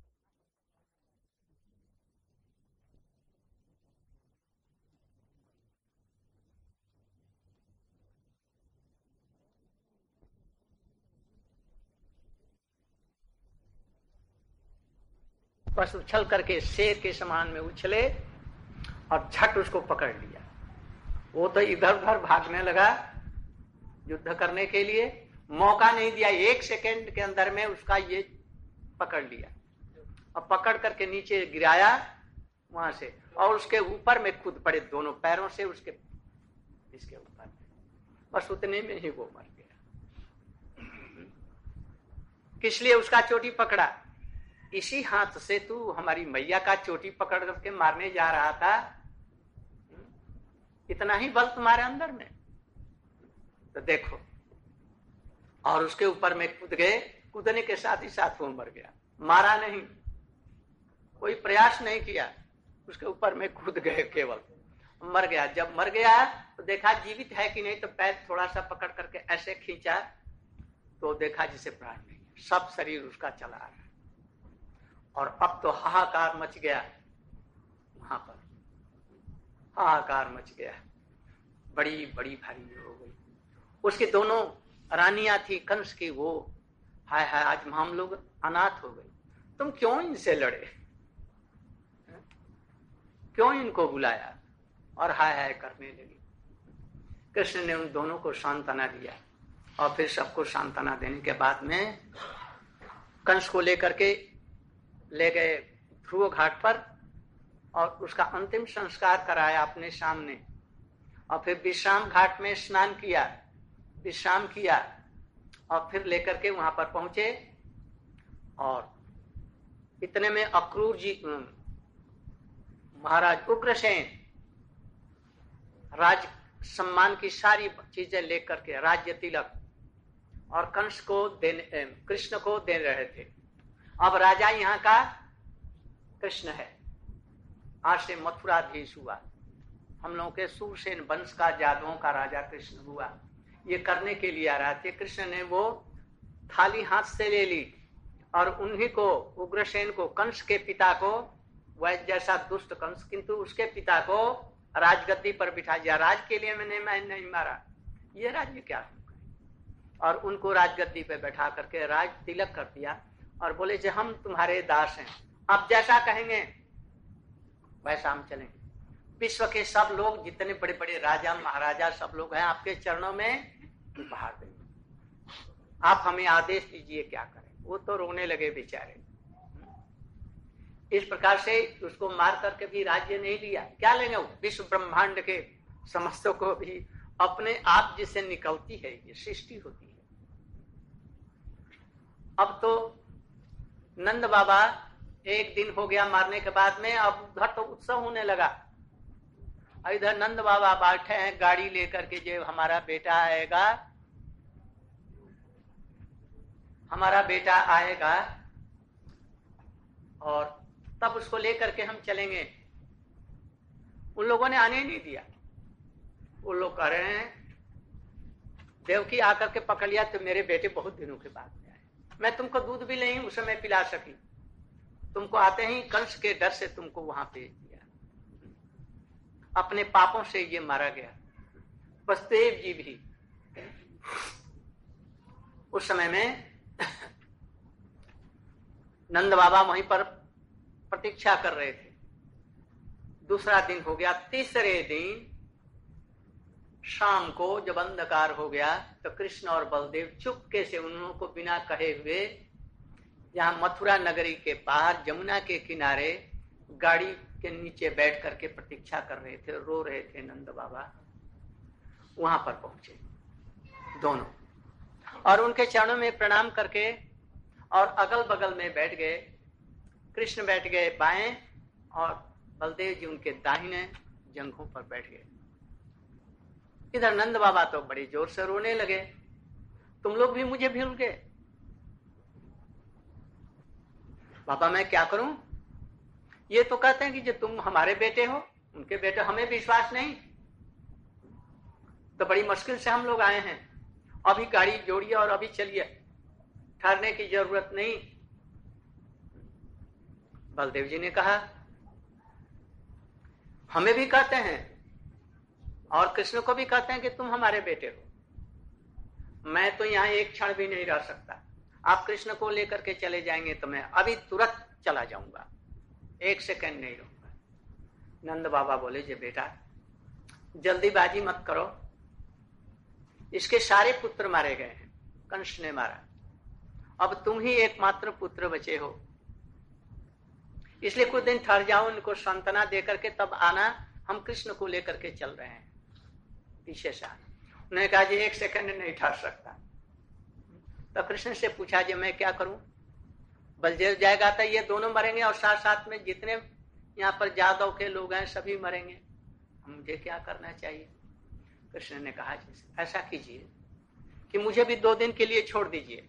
बस उछल करके शेर के समान में उछले और झट उसको पकड़ लिया। वो तो इधर उधर भागने लगा युद्ध करने के लिए, मौका नहीं दिया, 1 सेकेंड के अंदर में उसका ये पकड़ लिया और पकड़ करके नीचे गिराया वहां से, और उसके ऊपर में कूद पड़े दोनों पैरों से उसके इसके ऊपर। बस उतने में ही वो मर गया। किस लिए उसका चोटी पकड़ा? इसी हाथ से तू हमारी मैया का चोटी पकड़ करके मारने जा रहा था, इतना ही बल तुम्हारे अंदर में, तो देखो। और उसके ऊपर में कूद गए, कूदने के साथ ही साथ वो मर गया, मारा नहीं, कोई प्रयास नहीं किया, उसके ऊपर में कूद गए, केवल मर गया। जब मर गया तो देखा जीवित है कि नहीं, तो पैर थोड़ा सा पकड़ करके ऐसे खींचा तो देखा जिसे प्राण नहीं, सब शरीर उसका चला रहा। और अब तो हाहाकार मच गया, वहां पर हाहाकार मच गया, बड़ी बड़ी भारी हो गई। उसकी दोनों रानियां थी कंस की, वो हाय हाय आज हम लोग अनाथ हो गए, तुम क्यों इनसे लड़े, क्यों इनको बुलाया, और हाय हाय करने लगी। कृष्ण ने उन दोनों को सांत्वना दिया और फिर सबको सांत्वना देने के बाद में कंस को लेकर के ले गए ध्रुव घाट पर और उसका अंतिम संस्कार कराया अपने सामने, और फिर विश्राम घाट में स्नान किया, विश्राम किया, और फिर लेकर के वहां पर पहुंचे। और इतने में अक्रूर जी महाराज उग्रसेन राज सम्मान की सारी चीजें लेकर के, राज्य तिलक और कंस को देने, कृष्ण को दे रहे थे। अब राजा यहाँ का कृष्ण है, आज से मथुराधीश हुआ, हम लोगों के सूरसेन वंश का, जादवों का राजा कृष्ण हुआ। ये करने के लिए आ रहा थे। कृष्ण ने वो थाली हाथ से ले ली और उन्हीं को, उग्रसेन को, कंस के पिता को, वह जैसा दुष्ट कंस, किंतु उसके पिता को राजगद्दी पर बिठा दिया। राज के लिए मैं नहीं मारा, ये राज्य क्या होगा। और उनको राजगद्दी पे बैठा करके राज तिलक कर दिया और बोले जे हम तुम्हारे दास हैं, अब जैसा कहेंगे वैसा हम चलेंगे। विश्व के सब लोग, जितने बड़े बड़े राजा महाराजा सब लोग हैं, आपके चरणों में बहार देंगे, आप हमें आदेश दीजिए क्या करें। वो तो रोने लगे बेचारे। इस प्रकार से उसको मार करके भी राज्य नहीं लिया, क्या लेंगे? विश्व ब्रह्मांड के समस्तों को भी अपने आप जिससे निकलती है ये सृष्टि होती है। अब तो नंद बाबा एक दिन हो गया मारने के बाद में, अब उधर तो उत्सव होने लगा। इधर नंद बाबा बैठे हैं गाड़ी लेकर के, जो हमारा बेटा आएगा, हमारा बेटा आएगा और तब उसको लेकर के हम चलेंगे। उन लोगों ने आने ही नहीं दिया। वो लोग कह रहे हैं देवकी आकर के पकड़ लिया तो मेरे बेटे बहुत दिनों के बाद में आए, मैं तुमको दूध भी नहीं उस समय पिला सकी, तुमको आते ही कंस के डर से तुमको वहां भेज दिया, अपने पापों से ये मारा गया। वसुदेव जी भी उस समय में नंद बाबा वहीं पर प्रतीक्षा कर रहे थे। दूसरा दिन हो गया। तीसरे दिन शाम को जब अंधकार हो गया तो कृष्ण और बलदेव चुपके से उनको बिना कहे हुए जहां मथुरा नगरी के पार जमुना के किनारे गाड़ी के नीचे बैठ करके प्रतीक्षा कर रहे थे, रो रहे थे नंद बाबा। वहां पर पहुंचे दोनों और उनके चरणों में प्रणाम करके और अगल बगल में बैठ गए। कृष्ण बैठ गए बाएं और बलदेव जी उनके दाहिने जंघों पर बैठ गए। इधर नंद बाबा तो बड़ी जोर से रोने लगे, तुम लोग भी मुझे भूल गए। बाबा मैं क्या करूं, ये तो कहते हैं कि जो तुम हमारे बेटे हो, उनके बेटे, हमें विश्वास नहीं, तो बड़ी मुश्किल से हम लोग आए हैं, अभी गाड़ी जोड़िए और अभी चलिए, ठहरने की जरूरत नहीं। बलदेव जी ने कहा हमें भी कहते हैं और कृष्ण को भी कहते हैं कि तुम हमारे बेटे हो, मैं तो यहां एक क्षण भी नहीं रह सकता, आप कृष्ण को लेकर के चले जाएंगे तो मैं अभी तुरंत चला जाऊंगा, एक सेकंड नहीं रहूंगा। नंद बाबा बोले जे बेटा जल्दीबाजी मत करो, इसके सारे पुत्र मारे गए हैं, कंस ने मारा, अब तुम ही एकमात्र पुत्र बचे हो, इसलिए कुछ दिन ठहर जाओ, उनको सांत्वना देकर के तब आना, हम कृष्ण को लेकर के चल रहे हैं पीछे से। उन्होंने कहा जी एक सेकंड नहीं ठहर सकता। तो कृष्ण से पूछा जी मैं क्या करूं, बलदेव जाएगा तो ये दोनों मरेंगे और साथ साथ में जितने यहाँ पर जादव के लोग हैं सभी मरेंगे, मुझे क्या करना चाहिए। कृष्ण ने कहा ऐसा कीजिए कि मुझे भी 2 दिन के लिए छोड़ दीजिए,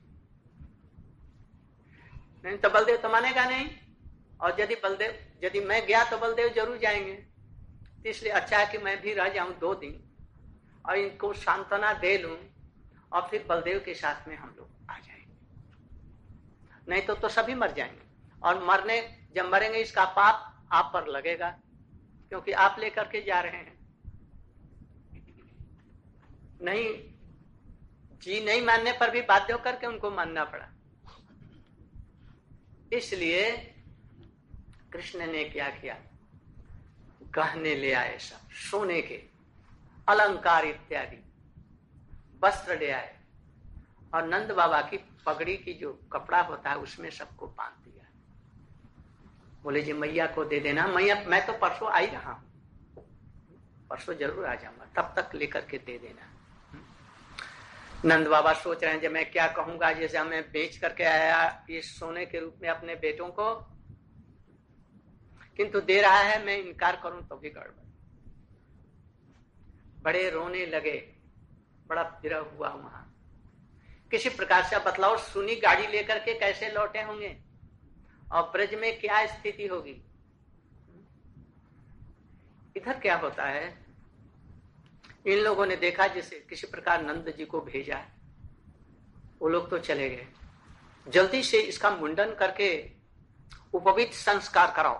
नहीं तो बलदेव तो मानेगा नहीं, और यदि मैं गया तो बलदेव जरूर जाएंगे, तो इसलिए अच्छा है कि मैं भी रह जाऊं 2 दिन और इनको सांत्वना दे लूं और फिर बलदेव के साथ में हम लोग आ जाएंगे, नहीं तो सभी मर जाएंगे, और जब मरेंगे इसका पाप आप पर लगेगा क्योंकि आप लेकर के जा रहे हैं। नहीं मानने पर भी बाध्य होकर के उनको मानना पड़ा। इसलिए कृष्ण ने क्या किया, गहने ले आए, सब सोने के अलंकार इत्यादि वस्त्र ले आए और नंद बाबा की पगड़ी की जो कपड़ा होता है उसमें सबको बांध दिया। बोले जी मैया को दे देना, मैं तो परसों आ ही रहा हूं, परसों जरूर आ जाऊंगा, तब तक लेकर के दे देना। नंद बाबा सोच रहे हैं जब मैं क्या कहूंगा, जैसे हमें बेच करके आया इस सोने के रूप में अपने बेटों को, किंतु दे रहा है, मैं इनकार करूं तो भी गड़बड़। बड़े रोने लगे, बड़ा विरह हुआ वहां। किसी प्रकार से बतलाओ, सुनी गाड़ी लेकर के कैसे लौटे होंगे और ब्रज में क्या स्थिति होगी। इधर क्या होता है, इन लोगों ने देखा जैसे किसी प्रकार नंद जी को भेजा, वो लोग तो चले गए, जल्दी से इसका मुंडन करके उपवीत संस्कार कराओ।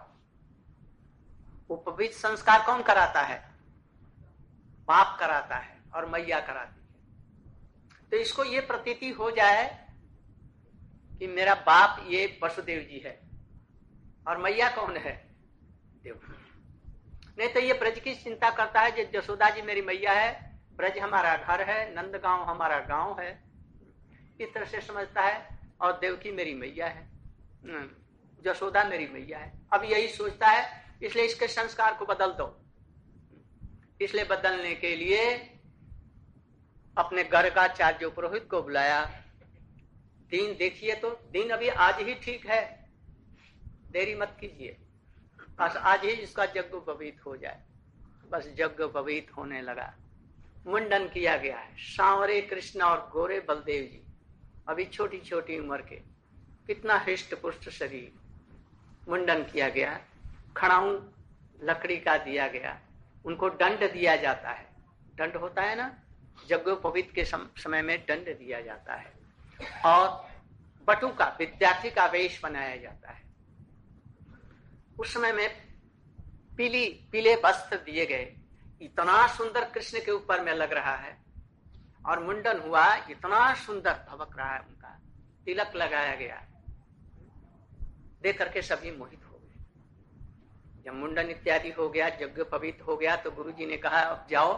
उपवीत संस्कार कौन कराता है, बाप कराता है और मैया कराती है। तो इसको ये प्रतीति हो जाए कि मेरा बाप ये वसुदेव जी है और मैया कौन है, देवकी। नहीं तो ये ब्रज की चिंता करता है, जो जसोदा जी मेरी मैया है, ब्रज हमारा घर है, नंदगांव हमारा गांव है, इस तरह से समझता है, और देवकी मेरी मैया है, जसोदा मेरी मैया है। अब यही सोचता है, इसलिए इसके संस्कार को बदल दो। इसलिए बदलने के लिए अपने गर्गाचार्य पुरोहित को बुलाया। दिन देखिए तो दिन अभी आज ही ठीक है, देरी मत कीजिए, बस आज ही इसका यज्ञ पवित हो जाए। बस यज्ञ पवित होने लगा, मुंडन किया गया है। सांवरे कृष्ण और गोरे बलदेव जी, अभी छोटी छोटी उम्र के, कितना हृष्ट पुष्ट शरीर, मुंडन किया गया। खड़ाऊ लकड़ी का दिया गया, उनको दंड दिया जाता है। दंड होता है ना, यज्ञोपवीत के समय में दंड दिया जाता है। और बटु का, विद्यार्थी का वेश बनाया जाता है। उस समय में पीले वस्त्र दिए गए। इतना सुंदर कृष्ण के ऊपर में लग रहा है, और मुंडन हुआ, इतना सुंदर भवक रहा है उनका, तिलक लगाया गया, देख करके सभी मोहित हो गए। जब मुंडन इत्यादि हो गया, यज्ञ पवित्र हो गया, तो गुरुजी ने कहा अब जाओ,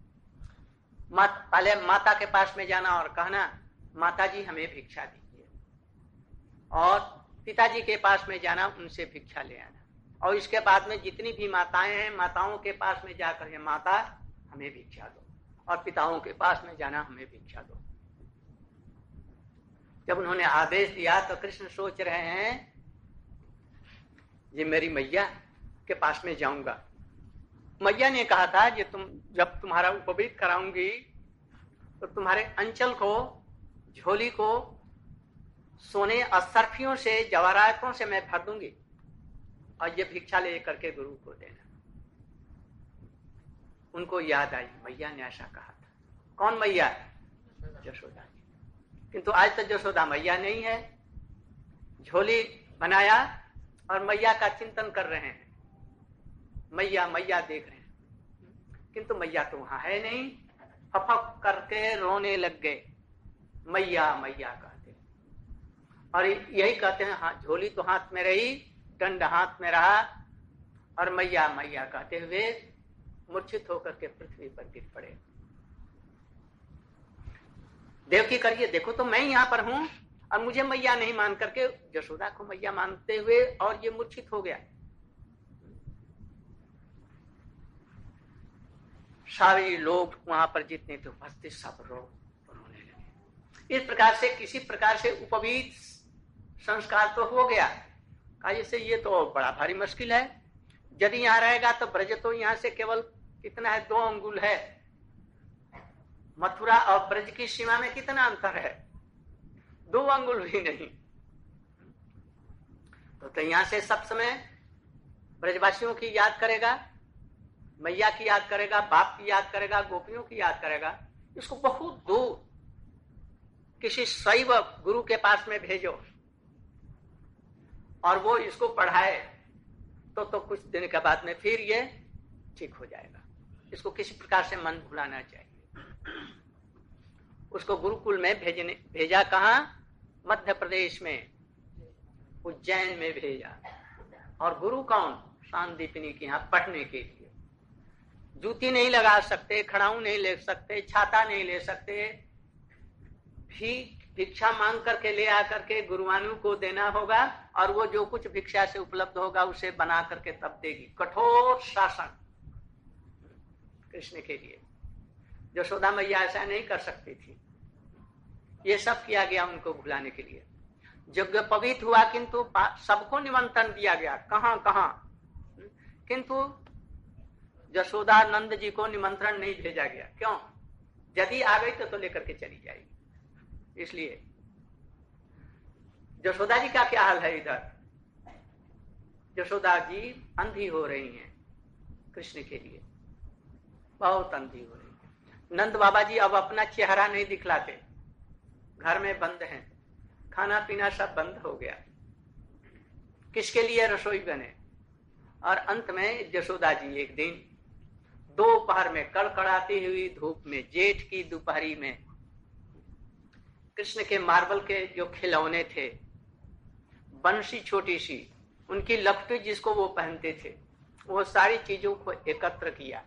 पहले माता के पास में जाना और कहना माता जी हमें भिक्षा दीजिए, और पिताजी के पास में जाना, उनसे भिक्षा ले आना। और इसके बाद में जितनी भी माताएं हैं, माताओं के पास में जाकर के माता हमें भिक्षा दो, और पिताओं के पास में जाना हमें भिक्षा दो। जब उन्होंने आदेश दिया तो कृष्ण सोच रहे हैं ये मेरी मैया के पास में जाऊंगा। मैया ने कहा था कि तुम जब तुम्हारा उपवीत कराऊंगी तो तुम्हारे अंचल को, झोली को सोने असरफियों से, जवाहरातों से मैं भर दूंगी, और ये भिक्षा ले करके गुरु को देना। उनको याद आई मैया ने ऐसा कहा था। कौन मैया? यशोदा जी। किंतु आज तक यशोदा मैया नहीं है। झोली बनाया और मैया का चिंतन कर रहे हैं, मैया मैया देख रहे हैं, किंतु मैया तो वहां है नहीं। फफक करके रोने लग गए, मैया मैया कहते, और यही कहते हैं हाँ, झोली तो हाथ में रही, दंड हाथ में रहा, और मैया मैया कहते हुए मूर्छित होकर के पृथ्वी पर गिर पड़े। देवकी करिए, देखो तो मैं यहाँ पर हूं, और मुझे मैया नहीं मान करके यशोदा को मैया मानते हुए, और ये मूर्छित हो गया। सारे लोग वहां पर जितने थे उपस्थित सब रोने लगे। इस प्रकार से किसी प्रकार से उपवीत संस्कार तो हो गया। जैसे ये तो बड़ा भारी मुश्किल है। यदि यहाँ रहेगा तो ब्रज तो यहाँ से केवल कितना है, 2 अंगुल है। मथुरा और ब्रज की सीमा में कितना अंतर है, 2 अंगुल भी नहीं। तो यहाँ से सब समय ब्रजवासियों की याद करेगा, मैया की याद करेगा, बाप की याद करेगा, गोपियों की याद करेगा। इसको बहुत दूर किसी शैव गुरु के पास में भेजो और वो इसको पढ़ाए, तो कुछ दिन के बाद में फिर ये ठीक हो जाएगा। इसको किसी प्रकार से मन भुलाना चाहिए। उसको गुरुकुल में भेजा कहाँ? मध्य प्रदेश में, उज्जैन में भेजा। और गुरु कौन? सांदीपनी के यहाँ पढ़ने के लिए। जूती नहीं लगा सकते, खड़ाऊ नहीं ले सकते, छाता नहीं ले सकते, भिक्षा मांग करके ले आकर के गुरुवानु को देना होगा, और वो जो कुछ भिक्षा से उपलब्ध होगा उसे बना करके तब देगी। कठोर शासन कृष्ण के लिए। यशोदा मैया ऐसा नहीं कर सकती थी। ये सब किया गया उनको भुलाने के लिए। यज्ञ पवित्र हुआ, किंतु सबको निमंत्रण दिया गया, कहां कहां, किंतु यशोदा नंद जी को निमंत्रण नहीं भेजा गया। क्यों? यदि आ गई तो लेकर के चली जाएगी। इसलिए यशोदा जी का क्या हाल है इधर? यशोदा जी अंधी हो रही हैं कृष्ण के लिए, बहुत अंधी हो रही है। नंद बाबा जी अब अपना चेहरा नहीं दिखलाते, घर में बंद हैं, खाना पीना सब बंद हो गया। किसके लिए रसोई बने? और अंत में यशोदा जी एक दिन दोपहर में, कड़कड़ाती हुई धूप में, जेठ की दोपहरी में, कृष्ण के मार्बल के जो खिलौने थे, बंसी छोटी सी, उनकी लपटी जिसको वो पहनते थे, वो सारी चीजों को एकत्र किया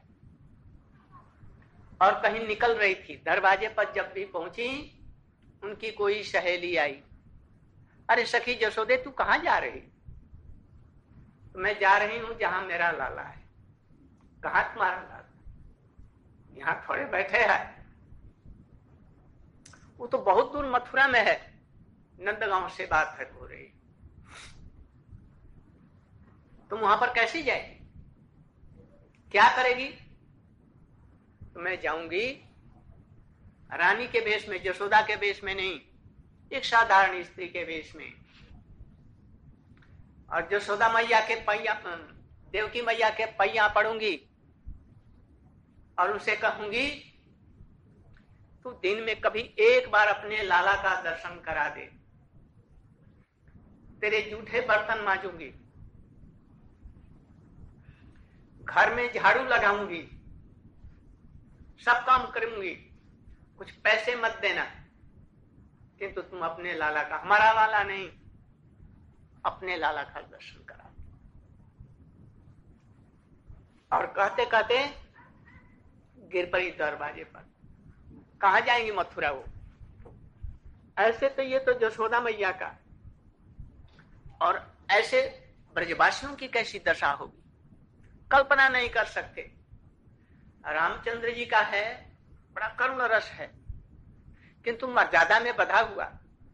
और कहीं निकल रही थी। दरवाजे पर जब भी पहुंची, उनकी कोई सहेली आई, अरे सखी यशोदे तू कहां जा रही? तो मैं जा रही हूं जहां मेरा लाला है। कहां तुम्हारा लाला? यहां थोड़े बैठे है, वो तो बहुत दूर मथुरा में है। नंदगांव से बात हो रही। तुम वहां पर कैसे जाएगी, क्या करेगी? तो मैं जाऊंगी रानी के वेश में, यशोदा के वेश में नहीं, एक साधारण स्त्री के वेश में। और यशोदा मैया के पैया, देवकी मैया के पैया पड़ूंगी और उनसे कहूंगी तू दिन में कभी एक बार अपने लाला का दर्शन करा दे, तेरे जूठे बर्तन मांजूंगी, घर में झाड़ू लगाऊंगी, सब काम करूंगी, कुछ पैसे मत देना, किंतु तुम अपने लाला का, हमारा लाला नहीं, अपने लाला का दर्शन करा। और कहते कहते गिर पड़ी दरवाजे पर। कहा जाएंगी मथुरा वो? ऐसे तो ये तो यशोदा मैया का, और ऐसे ब्रजवासियों की कैसी दशा होगी, कल्पना नहीं कर सकते। रामचंद्र जी का है बड़ा करुण रस है, किंतु मर्यादा में बधा हुआ।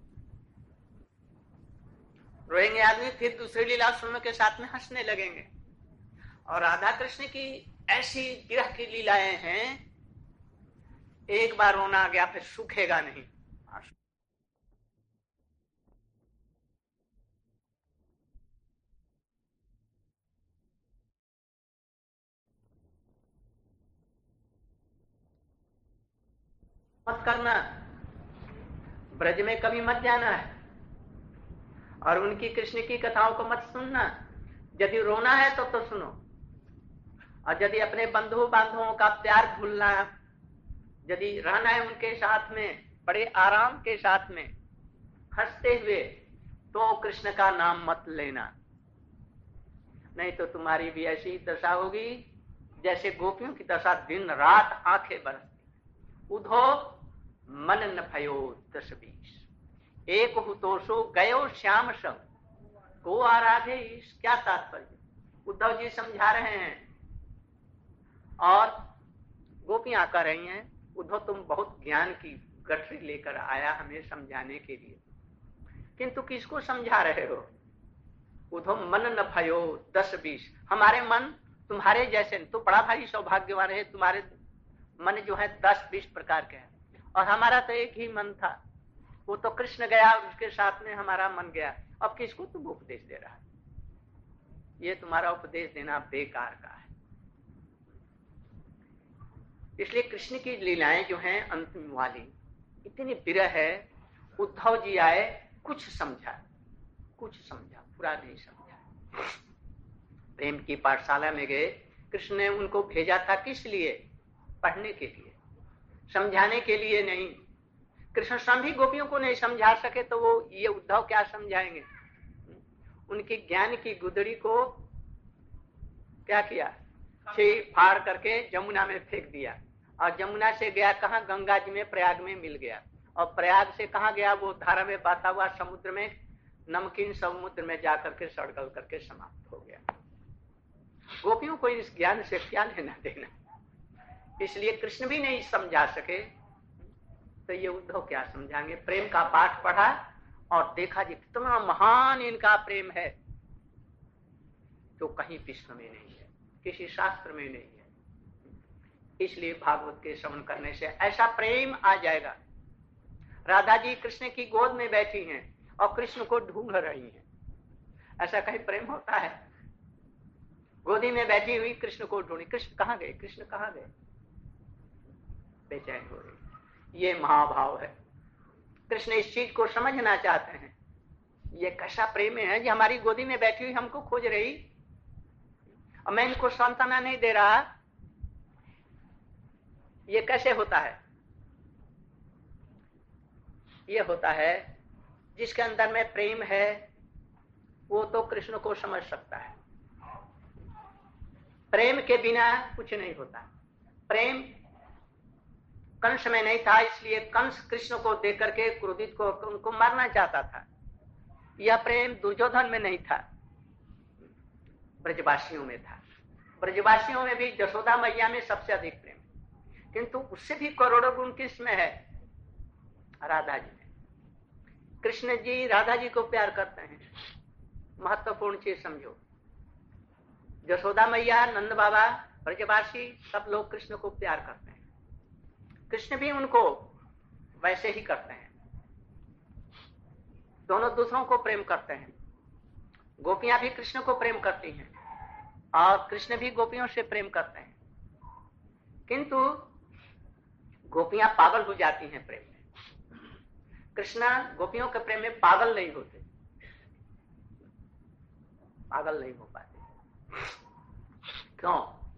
रोएंगे आदमी, फिर दूसरी लीला सुन के साथ में हंसने लगेंगे। और राधा कृष्ण की ऐसी विरह की लीलाएं हैं, एक बार रोना आ गया फिर सूखेगा नहीं। मत करना, ब्रज में कभी मत जाना है, और उनकी कृष्ण की कथाओं को मत सुनना। यदि रोना है तो सुनो, और यदि अपने बंधु बांधवों का प्यार भूलना, यदि रहना है उनके साथ में बड़े आराम के साथ में हंसते हुए, तो कृष्ण का नाम मत लेना, नहीं तो तुम्हारी भी ऐसी दशा होगी जैसे गोपियों की दशा, दिन रात आंखें बरसती। उधो मन न भयो 10-20, एक हुतोषो गयो श्याम सब, को आराधे। क्या तात्पर्य? उद्धव जी समझा रहे हैं और गोपियां कह रही हैं, उद्धव तुम बहुत ज्ञान की गठरी लेकर आया हमें समझाने के लिए, किंतु किसको समझा रहे हो? उद्धव मन न भयो 10-20, हमारे मन तुम्हारे जैसे, तो बड़ा भारी सौभाग्यवान है, तुम्हारे मन जो है 10-20 प्रकार के हैं, और हमारा तो एक ही मन था, वो तो कृष्ण गया, उसके साथ में हमारा मन गया। अब किसको तुम उपदेश दे रहा है? ये तुम्हारा उपदेश देना बेकार का है। इसलिए कृष्ण की लीलाएं जो हैं अंतिम वाली इतनी विरह है। उद्धव जी आए, कुछ समझा, पूरा नहीं समझा। प्रेम की पाठशाला में गए, कृष्ण ने उनको भेजा था किस लिए? पढ़ने के लिए, समझाने के लिए नहीं। कृष्ण सभी गोपियों को नहीं समझा सके तो वो ये उद्धव क्या समझाएंगे? उनकी ज्ञान की गुदड़ी को क्या किया? फाड़ करके जमुना में फेंक दिया, और जमुना से गया कहाँ? गंगा जी में, प्रयाग में मिल गया, और प्रयाग से कहाँ गया? वो धारा में बहता हुआ समुद्र में, नमकीन समुद्र में जाकर के सड़गल करके समाप्त हो गया। गोपियों को इस ज्ञान से क्या लेना देना? इसलिए कृष्ण भी नहीं समझा सके तो ये उद्धव क्या समझाएंगे? प्रेम का पाठ पढ़ा और देखा जी कितना महान इनका प्रेम है, जो कहीं विश्व में नहीं है, किसी शास्त्र में नहीं है। इसलिए भागवत के श्रवण करने से ऐसा प्रेम आ जाएगा। राधा जी कृष्ण की गोद में बैठी हैं और कृष्ण को ढूंढ रही हैं, ऐसा कहीं प्रेम होता है? गोदी में बैठी हुई कृष्ण को ढूंढी, कृष्ण कहाँ गए, कृष्ण कहाँ गए, बेचैन हो रही। ये महाभाव है। कृष्ण इस चीज को समझना चाहते हैं। ये कैसा प्रेम है कि हमारी गोदी में बैठी हुई हमको खोज रही, और मैं इनको सांत्वना नहीं दे रहा। ये कैसे होता है? ये होता है जिसके अंदर में प्रेम है, वो तो कृष्ण को समझ सकता है। प्रेम के बिना कुछ नहीं होता। प्रेम कंस में नहीं था, इसलिए कंस कृष्ण को देख करके क्रोधित को उनको मारना चाहता था। यह प्रेम दुर्योधन में नहीं था, ब्रजवासियों में था। ब्रजवासियों में भी यशोदा मैया में सबसे अधिक प्रेम, किंतु उससे भी करोड़ों गुण किस में है? राधा जी में। कृष्ण जी राधा जी को प्यार करते हैं। महत्वपूर्ण चीज समझो, यशोदा मैया, नंद बाबा, ब्रजवासी सब लोग कृष्ण को प्यार करते हैं। कृष्ण भी उनको वैसे ही करते हैं। दोनों दूसरों को प्रेम करते हैं। गोपियां भी कृष्ण को प्रेम करती हैं और कृष्ण भी गोपियों से प्रेम करते हैं, किंतु गोपियां पागल हो जाती हैं प्रेम में। कृष्ण गोपियों के प्रेम में पागल नहीं होते, पागल नहीं हो पाते। क्यों?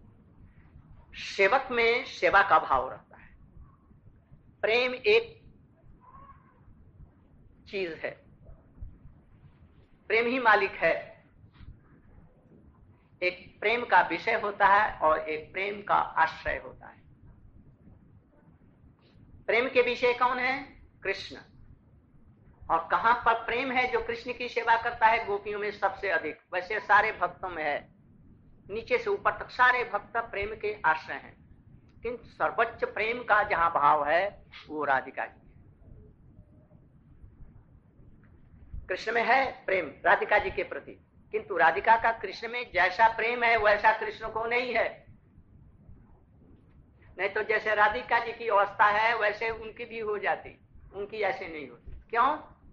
सेवक में सेवा का भाव रहता है। प्रेम एक चीज है, प्रेम ही मालिक है। एक प्रेम का विषय होता है और एक प्रेम का आश्रय होता है। प्रेम के विषय कौन है? कृष्ण। और कहां पर प्रेम है जो कृष्ण की सेवा करता है? गोपियों में सबसे अधिक। वैसे सारे भक्तों में है, नीचे से ऊपर तक सारे भक्त प्रेम के आश्रय हैं, किंतु सर्वोच्च प्रेम का जहां भाव है वो राधिका जी। कृष्ण में है प्रेम राधिका जी के प्रति, किंतु राधिका का कृष्ण में जैसा प्रेम है वैसा कृष्ण को नहीं है। नहीं तो जैसे राधिका जी की अवस्था है वैसे उनकी भी हो जाती, उनकी ऐसे नहीं होती। क्यों?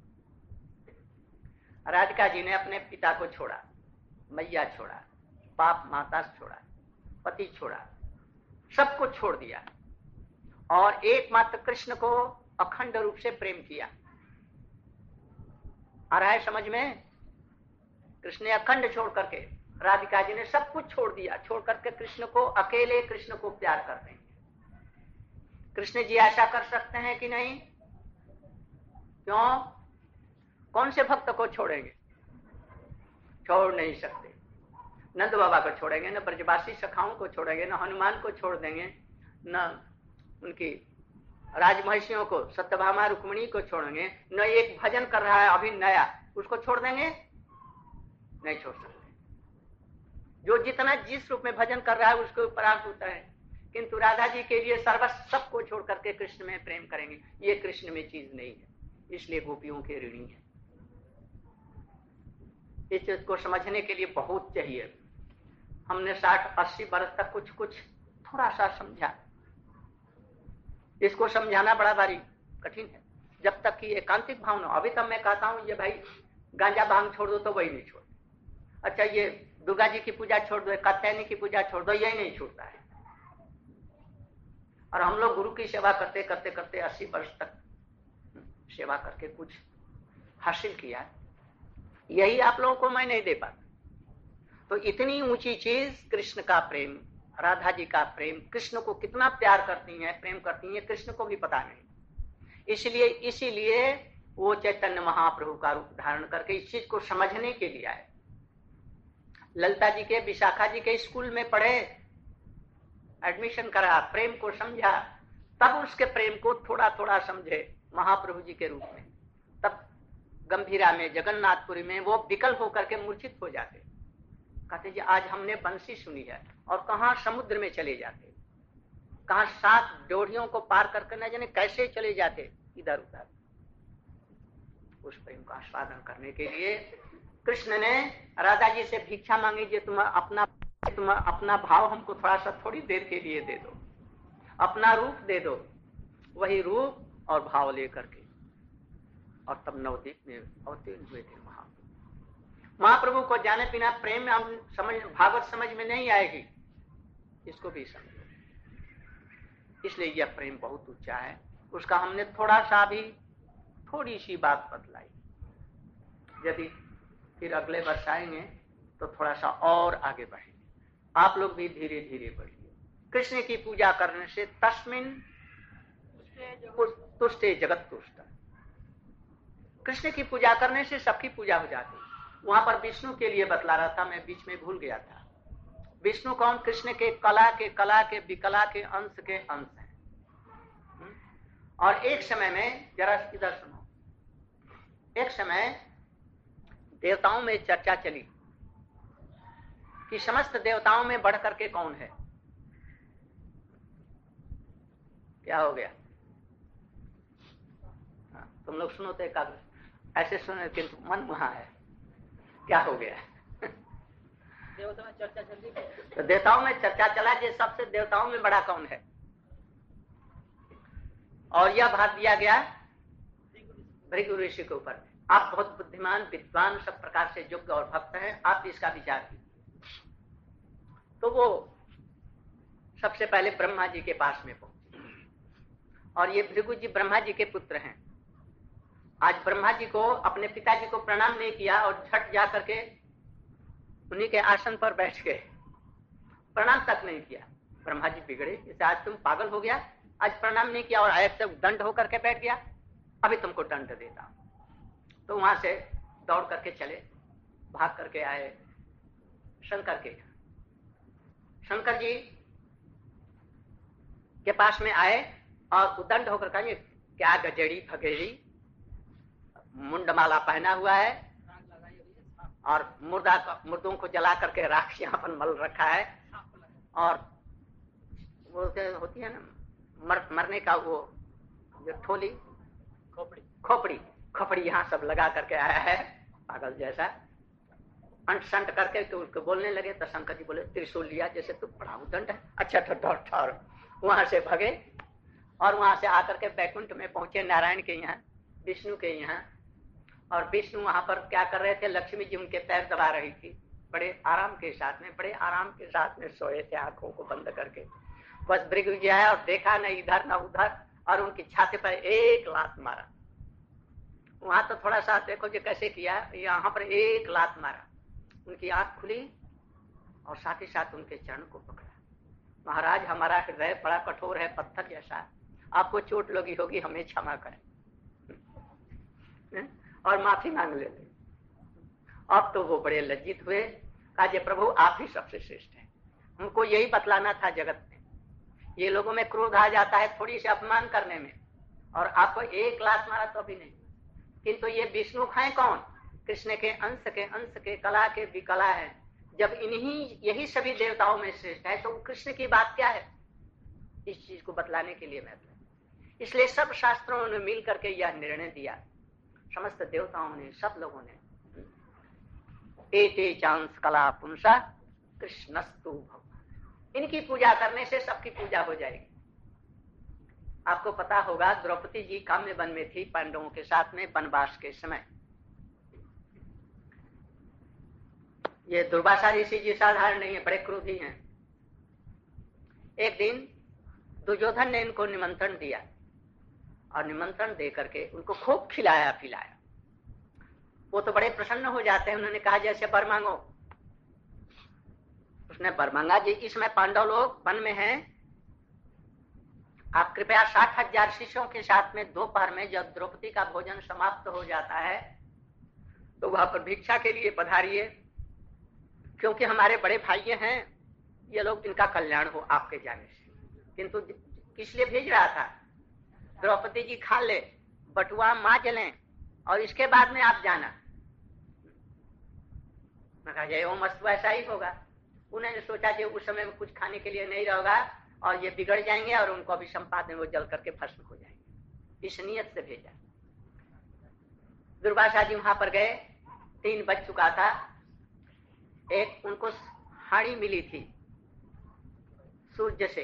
राधिका जी ने अपने पिता को छोड़ा, मैया छोड़ा, बाप माता छोड़ा, पति छोड़ा, सबको छोड़ दिया और एकमात्र कृष्ण को अखंड रूप से प्रेम किया। आ रहा है समझ में? कृष्ण ने अखंड छोड़ करके, राधिका जी ने सब कुछ छोड़ दिया, छोड़ करके कृष्ण को, अकेले कृष्ण को प्यार करते हैं। कृष्ण जी ऐसा कर सकते हैं कि नहीं? क्यों? कौन से भक्त को छोड़ेंगे? छोड़ नहीं सकते। नंद बाबा को छोड़ेंगे, न ब्रजवासी सखाओं को छोड़ेंगे, न हनुमान को छोड़ देंगे, न उनकी राजमहिषियों को, सत्यभामा रुक्मिणी को छोड़ेंगे, न एक भजन कर रहा है अभी नया, उसको छोड़ देंगे? नहीं छोड़ सकते। जो जितना जिस रूप में भजन कर रहा है उसके ऊपर आंख होता है, किंतु राधा जी के लिए सर्वस्व सबको छोड़ करके कृष्ण में प्रेम करेंगे, ये कृष्ण में चीज नहीं है, इसलिए गोपियों के ऋणी है। इस चीज को समझने के लिए बहुत चाहिए। हमने 60-80 वर्ष तक कुछ कुछ थोड़ा सा समझा, इसको समझाना बड़ा भारी कठिन है जब तक कि एकांतिक भाव न। अभी तक मैं कहता हूं ये भाई गांजा भांग छोड़ दो तो वही नहीं छोड़, अच्छा ये दुर्गा जी की पूजा छोड़ दो, कात्यायनी की पूजा छोड़ दो, यही नहीं छूटता है। और हम लोग गुरु की सेवा करते करते करते 80 वर्ष तक सेवा करके कुछ हासिल किया, यही आप लोगों को मैं नहीं दे पाता। तो इतनी ऊंची चीज कृष्ण का प्रेम, राधा जी का प्रेम, कृष्ण को कितना प्यार करती हैं, प्रेम करती हैं, कृष्ण को भी पता नहीं। इसीलिए वो चैतन्य महाप्रभु का रूप धारण करके इस चीज को समझने के लिए आए। ललिता जी के, विशाखा जी के स्कूल में पढ़े, एडमिशन करा, प्रेम को समझा, तब उसके प्रेम को थोड़ा थोड़ा समझे महाप्रभु जी के रूप में। तब गंभीरा में, जगन्नाथपुरी में वो विकल होकर के मूर्छित हो जाते, कहते जी आज हमने बंसी सुनी है, और कहां समुद्र में चले जाते, कहां 7 डोरियों को पार करके न जाने कैसे चले जाते इधर उधर। उस प्रेम का आस्वादन करने के लिए कृष्ण ने राधा जी से भिक्षा मांगी, जी तुम अपना भाव हमको थोड़ा सा थोड़ी देर के लिए दे दो, अपना रूप दे दो। वही रूप और भाव लेकर के, और तब नवदीप में अवतीर्ण हुए थे महाप्रभु को। जाने बिना प्रेम में हम समझ, भागवत समझ में नहीं आएगी, इसको भी समझो। इसलिए यह प्रेम बहुत ऊंचा है, उसका हमने थोड़ा सा भी, थोड़ी सी बात बतलाई। यदि फिर अगले वर्ष आएंगे तो थोड़ा सा और आगे बढ़ेंगे। आप लोग भी धीरे धीरे बढ़िए। कृष्ण की पूजा करने से तस्मिन तुष्टे जगत तुष्ट, कृष्ण की पूजा करने से सबकी पूजा हो जाती है। वहां पर विष्णु के लिए बतला रहा था, मैं बीच में भूल गया था। विष्णु कौन? कृष्ण के कला के विकला के अंश के अंश है। और एक समय में, जरा इधर सुनो, एक समय देवताओं में चर्चा चली कि समस्त देवताओं में बढ़ करके कौन है। क्या हो गया? तुम लोग सुनो तो एकाग्र ऐसे सुने, किंतु मन वहां है। क्या हो गया? देवताओं में चर्चा चल रही है। तो देवताओं में चर्चा चला कि सबसे देवताओं में बड़ा कौन है, और यह भाग दिया गया भृगु ऋषि के ऊपर। आप बहुत बुद्धिमान विद्वान सब प्रकार से योग्य और भक्त हैं, आप इसका विचार कीजिए। तो वो सबसे पहले ब्रह्मा जी के पास में पहुंचे, और ये भृगु जी ब्रह्मा जी के पुत्र हैं। आज ब्रह्मा जी को अपने पिताजी को प्रणाम नहीं किया और झट जा करके उन्हीं के आसन पर बैठ गए, प्रणाम तक नहीं किया। ब्रह्मा जी बिगड़े, जैसे आज तुम पागल हो गया, आज प्रणाम नहीं किया और आयत से दंड होकर के बैठ गया, अभी तुमको दंड देता। तो वहां से दौड़ करके चले, भाग करके आए शंकर के। शंकर जी के पास में आए और उदंड होकर कहेंगे, क्या गजेड़ी फगेड़ी, मुंडमाला पहना हुआ है और मुर्दों को जला करके राख यहाँ पर मल रखा है, और वो होती है ना मरने का वो जो ठोली खोपड़ी यहाँ सब लगा करके आया है पागल जैसा, अंट संट करके तो उसको बोलने लगे। तो शंकर जी बोले, त्रिशूल लिया जैसे तू बड़ा उदंड है, अच्छा तो दौड़ ठहर। वहां से भगे और वहां से आकर के बैकुंठ में पहुंचे, नारायण के यहाँ, विष्णु के यहाँ। और विष्णु वहां पर क्या कर रहे थे, लक्ष्मी जी उनके पैर दबा रही थी, बड़े आराम के साथ में सोए थे आंखों को बंद करके। बस भृगु जी आया और देखा न इधर न उधर, और उनकी छाती पर एक लात मारा। वहां तो थोड़ा सा देखो जो कैसे किया, यहाँ पर एक लात मारा, उनकी आंख खुली और साथ ही साथ उनके चरण को पकड़ा। महाराज हमारा हृदय बड़ा कठोर है, पत्थर जैसा, आपको चोट लगी होगी, हमें क्षमा करें और माफी मांग लेते। अब तो वो बड़े लज्जित हुए, कहा प्रभु आप ही सबसे श्रेष्ठ हैं, उनको यही बतलाना था जगत में। ये लोगों में क्रोध आ जाता है थोड़ी सी अपमान करने में, और आपको एक लात मारा तो भी नहीं। किंतु ये विष्णु हैं कौन, कृष्ण के अंश के कला के विकला है। जब यही सभी देवताओं में श्रेष्ठ है तो कृष्ण की बात क्या है, इस चीज को बतलाने के लिए मैं। इसलिए सब शास्त्रों ने मिल करके यह निर्णय दिया, समस्त देवताओं ने, सब लोगों ने, एते चांस कला पुंसा कृष्णस्तु भव, इनकी पूजा करने से सबकी पूजा हो जाएगी। आपको पता होगा द्रौपदी जी काम्य वन में थी पांडवों के साथ में वनवास के समय। ये दुर्वासा ऋषि जी साधारण नहीं है, बड़े क्रोधी हैं। एक दिन दुर्योधन ने इनको निमंत्रण दिया और निमंत्रण दे करके उनको खूब खिलाया पिलाया। वो तो बड़े प्रसन्न हो जाते हैं। उन्होंने कहा जैसे वर मांगो। उसने वर मांगा, जी इसमें पांडव लोग वन में हैं, आप कृपया 60,000 शिष्यों के साथ में दोपहर में जब द्रौपदी का भोजन समाप्त हो जाता है तो वहां पर भिक्षा के लिए पधारिए, क्योंकि हमारे बड़े भाई हैं ये लोग, इनका कल्याण हो आपके जाने से। किंतु किस लिए भेज रहा था, द्रौपदी जी खा ले, बटुआ मांज लें और इसके बाद में आप जाना। मैं कहा ये मस्त वैसा ही होगा। उन्होंने सोचा कि उस समय में कुछ खाने के लिए नहीं रहेगा और ये बिगड़ जाएंगे और उनको अभी संपादन वो जल करके भस्म हो जाएंगे, इस नियत से भेजा। दुर्वासा जी वहां पर गए, 3 बज चुका था। एक उनको हाड़ी मिली थी सूर्य से,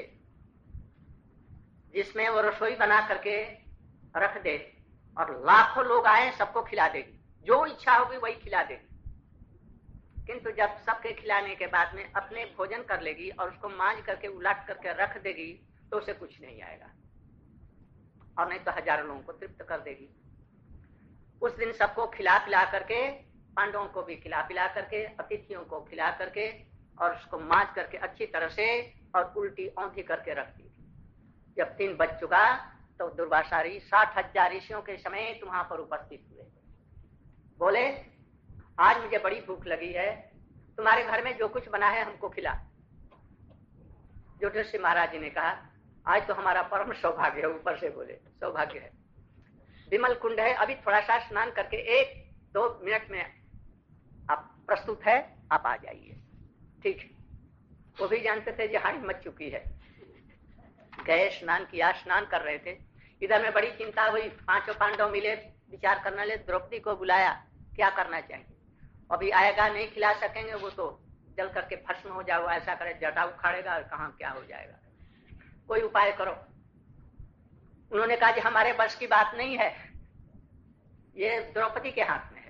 जिसमें वो रसोई बना करके रख दे और लाखों लोग आए सबको खिला देगी, जो इच्छा होगी वही खिला देगी। किंतु जब सबके खिलाने के बाद में अपने भोजन कर लेगी और उसको मांझ करके उलट करके रख देगी तो उसे कुछ नहीं आएगा, और नहीं तो हजारों लोगों को तृप्त कर देगी। उस दिन सबको खिला पिला करके, पांडवों को भी खिला पिला करके, अतिथियों को खिला करके और उसको मांझ करके अच्छी तरह से और उल्टी औंधी करके रख दी। जब 3 बज चुका तो दुर्वासा 60,000 ऋषियों के समेत वहां पर उपस्थित हुए। बोले आज मुझे बड़ी भूख लगी है, तुम्हारे घर में जो कुछ बना है हमको खिला। युधिष्ठिर महाराज जी ने कहा आज तो हमारा परम सौभाग्य है। ऊपर से बोले सौभाग्य है, विमल कुंड है, अभी थोड़ा सा स्नान करके 1-2 मिनट में आप प्रस्तुत है, आप आ जाइए। ठीक है, वो भी जानते थे जहां मच चुकी है। गए, स्नान किया, स्नान कर रहे थे। इधर में बड़ी चिंता हुई, 5 पांडव मिले, विचार करने लगे, द्रौपदी को बुलाया क्या करना चाहिए। अभी आएगा नहीं खिला सकेंगे, वो तो जल करके भस्म हो जाओ, ऐसा करे, जटा उखाड़ेगा, कहाँ क्या हो जाएगा, कोई उपाय करो। उन्होंने कहा कि हमारे बस की बात नहीं है, ये द्रौपदी के हाथ में है।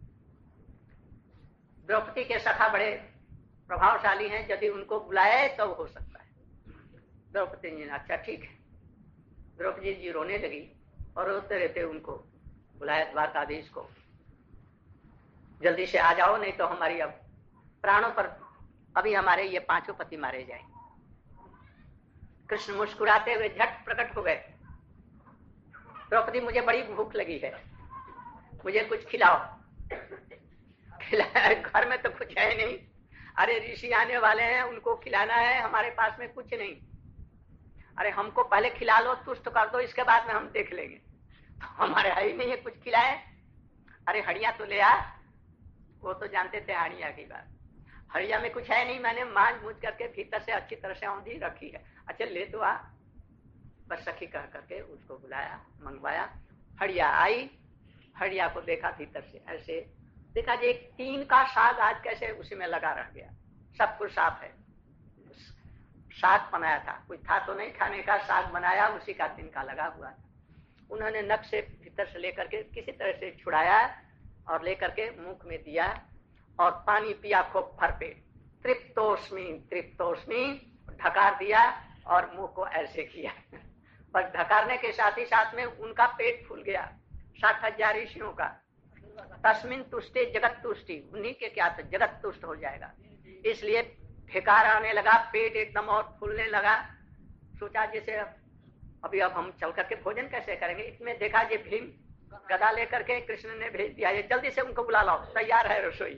द्रौपदी के सखा बड़े प्रभावशाली हैं, यदि उनको बुलाए तो हो सकता है। द्रौपदी जी ने अच्छा ठीक है। द्रौपदी जी रोने लगी और रोते रहते उनको बुलाया द्वारकाधीश को, जल्दी से आ जाओ, नहीं तो हमारी अब प्राणों पर, अभी हमारे ये 5 पति मारे जाएंगे। कृष्ण मुस्कुराते हुए झट प्रकट हो गए, द्रौपदी मुझे बड़ी भूख लगी है, मुझे कुछ खिलाओ। खिलाया, घर में तो कुछ है नहीं, अरे ऋषि आने वाले हैं, उनको खिलाना है, हमारे पास में कुछ नहीं, अरे हमको पहले खिला लो, तुष्ट कर दो, इसके बाद में हम देख लेंगे। तो हमारे है ही नहीं है कुछ खिलाए। अरे हड़िया तो ले आ, वो तो जानते थे हड़िया की बात, हड़िया में कुछ है नहीं, मैंने मांझ मूझ करके भीतर से अच्छी तरह से औंधी रखी है, अच्छा ले तो आ। बस सखी कह करके उसको बुलाया, मंगवाया, हड़िया आई, हड़िया को देखा भीतर से, ऐसे देखा जी एक टीन का साग आज कैसे उसी में लगा रह गया, सब कुछ साफ है। साग बनाया था, कुछ था तो नहीं खाने का, साग बनाया, उसी का तिनका लगा हुआ था। उन्होंने नक से भीतर से लेकर के किसी तरह से छुड़ाया और लेकर के मुख में दिया और पानी पिया खूब भर पेट, तृप्तोस्मि तृप्तोस्मि, ढकार दिया और मुंह को ऐसे किया। बस ढकारने के साथ ही साथ में उनका पेट फूल गया, 60,000 ऋषियों का। तस्मिन तुष्टे जगत तुष्टि, उन्हीं के क्या तो जगत तुष्ट हो जाएगा, इसलिए फेकार आने लगा, पेट एकदम और फूलने लगा। सोचा जैसे अभी अब हम चल करके भोजन कैसे करेंगे, इसमें देखा ये भीम गदा लेकर के कृष्ण ने भेज दिया, ये जल्दी से उनको बुला लाओ, तैयार है रसोई।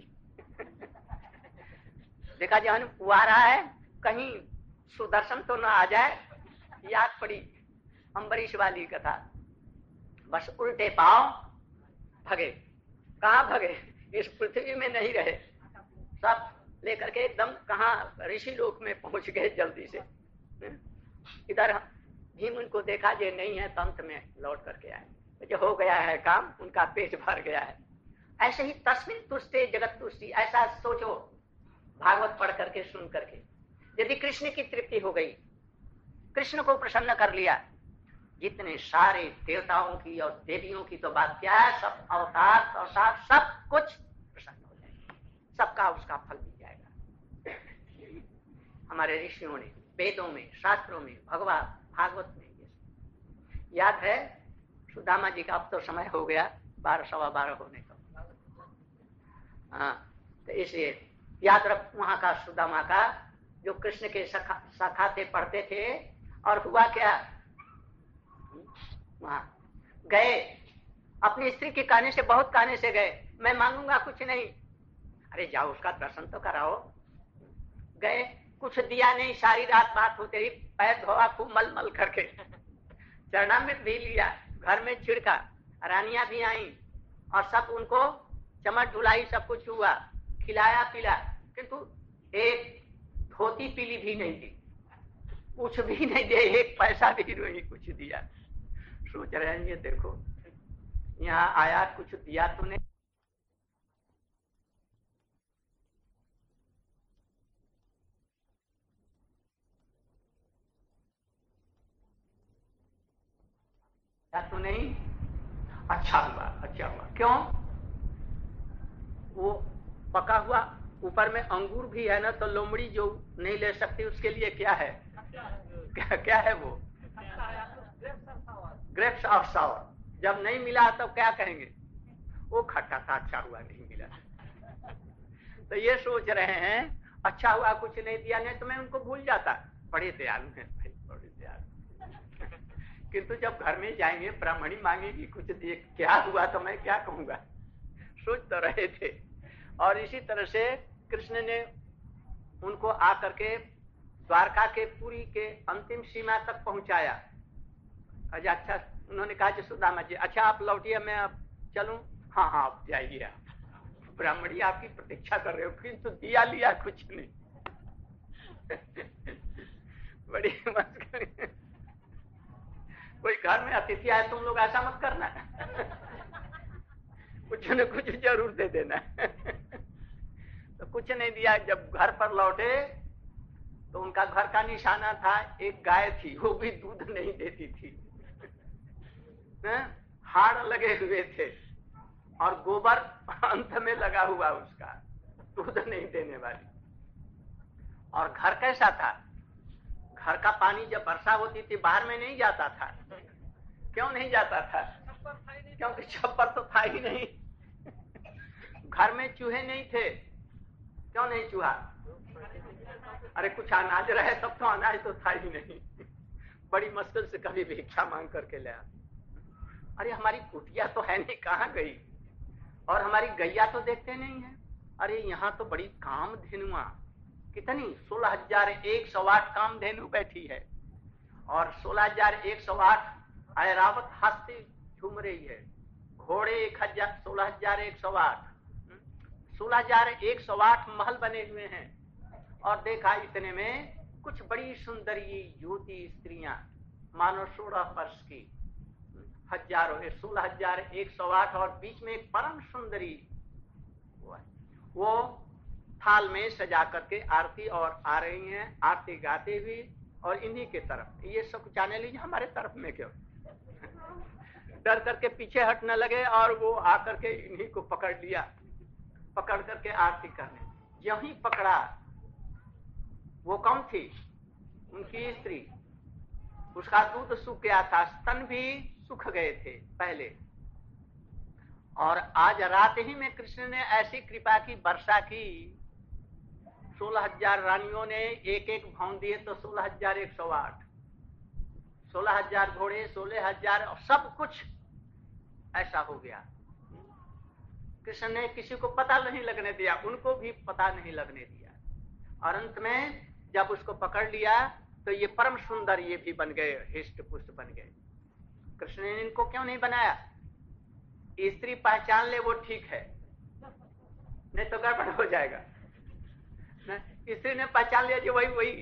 देखा जहन वो आ रहा है, कहीं सुदर्शन तो न आ जाए, याद पड़ी अम्बरीश वाली कथा, बस उल्टे पांव भगे। कहाँ भगे, इस पृथ्वी में नहीं रहे, सब लेकर के एकदम कहाँ ऋषि लोक में पहुंच गए जल्दी से। इधर भीम उनको देखा जे नहीं है, तंत्र में लौट करके आए, जो हो गया है काम, उनका पेट भर गया है। ऐसे ही तस्मिन तुष्टे जगत तुष्टि, ऐसा सोचो भागवत पढ़ करके सुन करके, यदि कृष्ण की तृप्ति हो गई, कृष्ण को प्रसन्न कर लिया, जितने सारे देवताओं की और देवियों की तो बात क्या है, सब अवतार अवतार सब कुछ प्रसन्न हो जाएगा, सबका उसका फल मिल जाएगा। हमारे ऋषियों ने वेदों में, शास्त्रों में, भगवत भागवत में याद है। सुदामा जी का अब तो समय हो गया 12 सवा 12 होने का, हाँ, तो इसलिए याद रख वहां का सुदामा का, जो कृष्ण के सखा थे, पढ़ते थे, और हुआ क्या, वहां गए, अपनी स्त्री के कहने से, बहुत कहने से गए, मैं मांगूंगा कुछ नहीं, अरे जाओ उसका दर्शन तो कराओ। गए, कुछ दिया नहीं, सारी रात बात होते ही पैर धोआ खूब मल मल करके, चरणामृत भी लिया, घर में छिड़का, रानियां भी आई और सब उनको चमट धुलाई, सब कुछ हुआ, खिलाया पिला, किंतु एक धोती पीली भी नहीं दी, कुछ भी नहीं दिया, एक पैसा भी नहीं कुछ दिया। सोच रहे हैं ये देखो, यहाँ आया कुछ दिया तो नहीं, तो नहीं, अच्छा हुआ, अच्छा हुआ। क्यों, वो पका हुआ, ऊपर में अंगूर भी है ना, तो लोमड़ी जो नहीं ले सकती उसके लिए क्या है, क्या है वो, ग्रेप्स ऑफ सावर। जब नहीं मिला तो क्या कहेंगे, वो खट्टा था, अच्छा हुआ नहीं मिला। तो ये सोच रहे हैं अच्छा हुआ कुछ नहीं दिया, नहीं तो मैं उनको भूल जाता, बड़े दयालु हैं भाई, बड़े दयालु। किंतु जब घर में जाएंगे, ब्राह्मणी मांगेगी कुछ दिए, क्या हुआ तो मैं क्या कहूंगा, सोच तो रहे थे। और इसी तरह से कृष्ण ने उनको आकर के द्वारका के पुरी के अंतिम सीमा तक पहुंचाया। अच्छा, उन्होंने कहा कि सुदामा जी अच्छा आप लौटिए, मैं अब चलूं, हाँ हाँ आप जाइए, ब्राह्मणी आपकी प्रतीक्षा कर रहे हो, किंतु दिया लिया कुछ नहीं। बड़ी मस्करी, कोई घर में अतिथि आए तुम लोग ऐसा मत करना, कुछ न कुछ जरूर दे देना। तो कुछ नहीं दिया। जब घर पर लौटे तो उनका घर का निशाना था, एक गाय थी, वो भी दूध नहीं देती थी, हाड़ लगे हुए थे और गोबर अंत में लगा हुआ उसका, दूध नहीं देने वाली। और घर कैसा था? घर का पानी जब वर्षा होती थी बाहर में नहीं जाता था। क्यों नहीं जाता था? क्योंकि छप्पर तो था ही नहीं। घर में चूहे नहीं थे। क्यों नहीं चूहा? अरे कुछ अनाज रहे तब तो, अनाज तो था ही नहीं। बड़ी मुश्किल से कभी भिक्षा मांग करके लाया। अरे हमारी कुटिया तो है नहीं, कहाँ गई? और हमारी गैया तो देखते नहीं है। अरे यहाँ तो बड़ी कामधेनुआ, कितनी 16,108 कामधेनु बैठी है और 16,108 ऐरावत हंसती झूम रही है। घोड़े 16,108 16,108 महल बने हुए हैं। और देखा इतने में कुछ बड़ी सुंदरी युवती स्त्रियां, मानो 16 वर्ष की, हजारों, 16,108, और बीच में एक परम सुंदरी वो थाल में सजा करके आरती और आ रही हैं, आरती गाते हुए, और इन्हीं के तरफ ये सब जाने लीजिए, हमारे तरफ में क्यों? डर करके पीछे हटने लगे और वो आकर के इन्हीं को पकड़ लिया, पकड़ करके आरती करने। यहीं पकड़ा, वो कौन थी? उनकी स्त्री। उसका दूध सूख गया था, स्तन भी सूख गए थे पहले, और आज रात ही में कृष्ण ने ऐसी कृपा की, वर्षा की, 16,000 रानियों ने एक एक भौं दिए तो 16,108, 16,000 घोड़े, 16,000, सब कुछ ऐसा हो गया। कृष्ण ने किसी को पता नहीं लगने दिया, उनको भी पता नहीं लगने दिया, और अंत में जब उसको पकड़ लिया तो ये परम सुंदर ये भी बन गए, हिष्ट पुष्ट बन गए। कृष्ण ने इनको क्यों नहीं बनाया? स्त्री पहचान ले वो ठीक है, नहीं तो गड़बड़ हो जाएगा। स्त्री ने पहचान लिया जो वही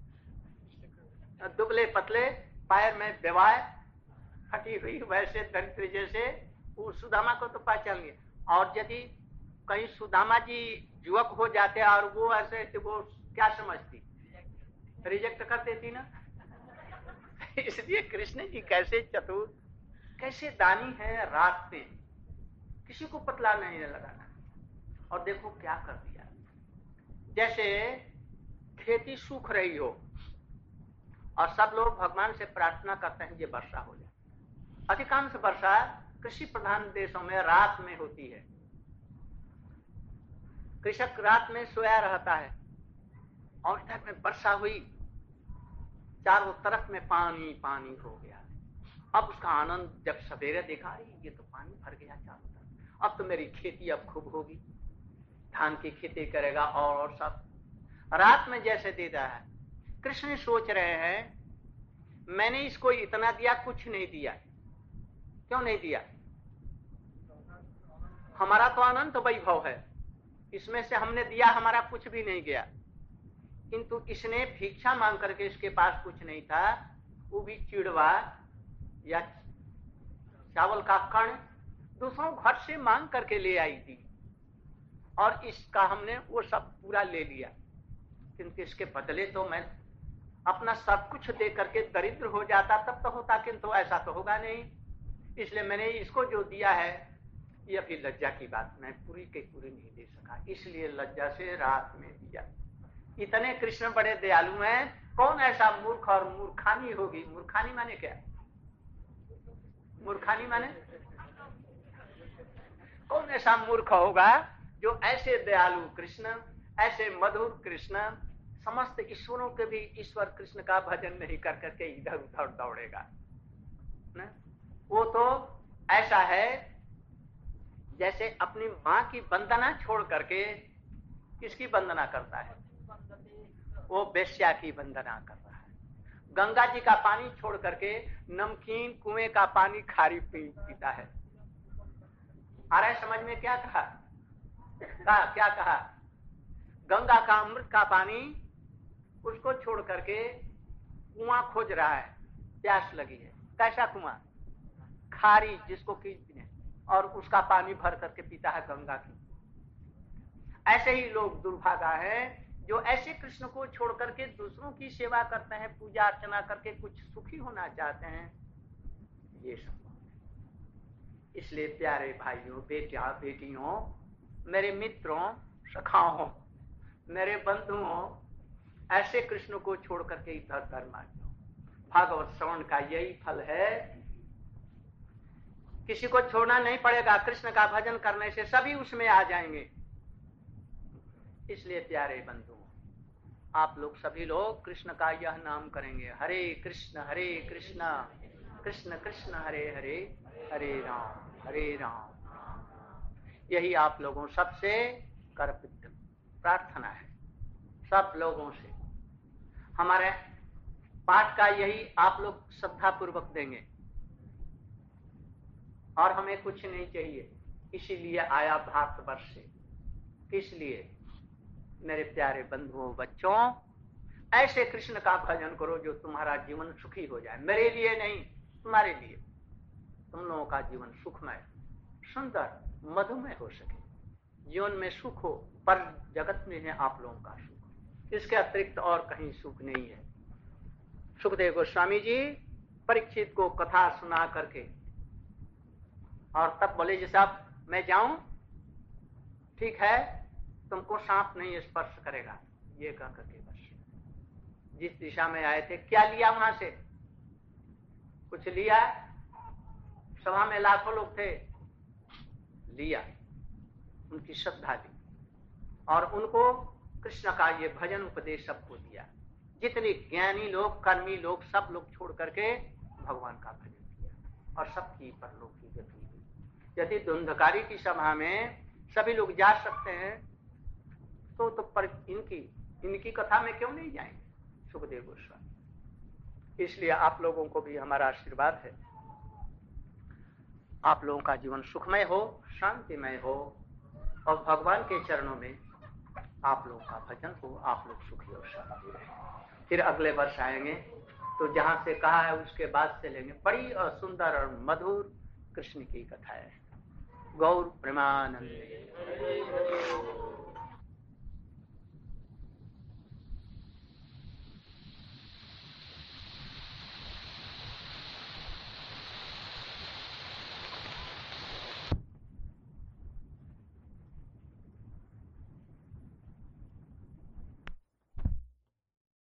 दुबले पतले, पैर में बेवाय फटी हुई, वैसे दरिद्र जैसे, वो सुदामा को तो पहचान लिया। और यदि कहीं सुदामा जी युवक हो जाते और वो ऐसे, तो वो क्या समझती? रिजेक्ट कर देती ना। इसलिए कृष्ण जी कैसे चतुर, कैसे दानी है, रात में किसी को पतला नहीं लगाना। और देखो क्या कर दिया, जैसे खेती सूख रही हो और सब लोग भगवान से प्रार्थना करते हैं ये वर्षा हो जाए। अधिकांश वर्षा कृषि प्रधान देशों में रात में होती है। कृषक रात में सोया रहता है और इधर में वर्षा हुई, चारों तरफ में पानी पानी हो गया। अब उसका आनंद जब सवेरे देखा, ये तो पानी भर गया चारों तरफ, अब तो मेरी खेती अब खूब होगी, धान की खेती करेगा और सब। रात में जैसे देता है, कृष्ण सोच रहे हैं मैंने इसको इतना दिया, कुछ नहीं दिया। क्यों नहीं दिया? हमारा तो अनंत वैभव है, इसमें से हमने दिया, हमारा कुछ भी नहीं गया। किंतु इसने भिक्षा मांग करके, इसके पास कुछ नहीं था, वो भी चिड़वा या चावल का कण दूसरों घर से मांग करके ले आई थी, और इसका हमने वो सब पूरा ले लिया। किंतु इसके बदले तो मैं अपना सब कुछ दे करके दरिद्र हो जाता तब तो होता, किंतु ऐसा तो होगा नहीं। इसलिए मैंने इसको जो दिया है, ये अभी लज्जा की बात, मैं पूरी के पूरी नहीं दे सका, इसलिए लज्जा से रात में दिया। इतने कृष्ण बड़े दयालु हैं, कौन ऐसा मूर्ख, और मूर्खानी होगी। मूर्खानी माने क्या? मूर्खानी माने कौन ऐसा मूर्ख होगा जो ऐसे दयालु कृष्ण, ऐसे मधुर कृष्ण, समस्त ईश्वरों के भी ईश्वर कृष्ण का भजन नहीं कर करके इधर उधर दौड़ेगा न? वो तो ऐसा है जैसे अपनी माँ की वंदना छोड़ करके किसकी वंदना करता है? वो वेश्या की वंदना कर रहा है। गंगा जी का पानी छोड़ करके नमकीन कुएं का पानी खारी पीता है। आ रहा है समझ में? क्या कहा? क्या कहा? गंगा का अमृत का पानी उसको छोड़ करके कुआं खोज रहा है, प्यास लगी है। कैसा कुआं? खारी, जिसको की, और उसका पानी भर करके पीता है गंगा की। ऐसे ही लोग दुर्भागा है जो ऐसे कृष्ण को छोड़ करके दूसरों की सेवा करते हैं, पूजा अर्चना करके कुछ सुखी होना चाहते हैं। ये सब इसलिए प्यारे भाइयों, बेटियों, मेरे मित्रों, सखाओं, मेरे बंधुओं, ऐसे कृष्ण को छोड़ करके इधर उधर मत जाओ। भागवत श्रवण का यही फल है। किसी को छोड़ना नहीं पड़ेगा, कृष्ण का भजन करने से सभी उसमें आ जाएंगे। इसलिए प्यारे बंधुओं, आप लोग सभी लोग कृष्ण का यह नाम करेंगे, हरे कृष्ण कृष्ण कृष्ण हरे हरे, हरे राम। यही आप लोगों सबसे कर्तव्य प्रार्थना है, सब लोगों से। हमारे पाठ का यही आप लोग श्रद्धा पूर्वक देंगे और हमें कुछ नहीं चाहिए। इसीलिए आया भारतवर्ष से। किस लिए? मेरे प्यारे बंधुओं, बच्चों, ऐसे कृष्ण का भजन करो जो तुम्हारा जीवन सुखी हो जाए। मेरे लिए नहीं, तुम्हारे लिए, तुम लोगों का जीवन सुखमय, सुंदर, मधुमय हो सके, जीवन में सुख हो। पर जगत में है आप लोगों का सुख, इसके अतिरिक्त और कहीं सुख नहीं है। सुखदेव गोस्वामी जी परीक्षित को कथा सुना करके और तब बोले, जी साहब मैं जाऊं? ठीक है, तुमको सांप नहीं स्पर्श करेगा, ये कह करके बस जिस दिशा में आए थे। क्या लिया वहां से? कुछ लिया? सभा में लाखों लोग थे, लिया, उनकी श्रद्धा ली और उनको कृष्ण का ये भजन उपदेश सबको दिया। जितने ज्ञानी लोग, कर्मी लोग, सब लोग छोड़ करके भगवान का भजन किया और सबकी परलोक की गति हुई। यदि धुंधकारी की सभा में सभी लोग जा सकते हैं तो पर इनकी कथा में क्यों नहीं जाएंगे? सुखदेव गोस्वामी। इसलिए आप लोगों को भी हमारा आशीर्वाद है, आप लोगों का जीवन सुखमय हो, शांतिमय हो और भगवान के चरणों में आप लोगों का भजन हो, आप लोग सुखी और शांति रहे। फिर अगले वर्ष आएंगे तो जहां से कहा है उसके बाद से लेंगे। बड़ी और सुंदर और मधुर कृष्ण की कथा है। गौर प्रेमानंद।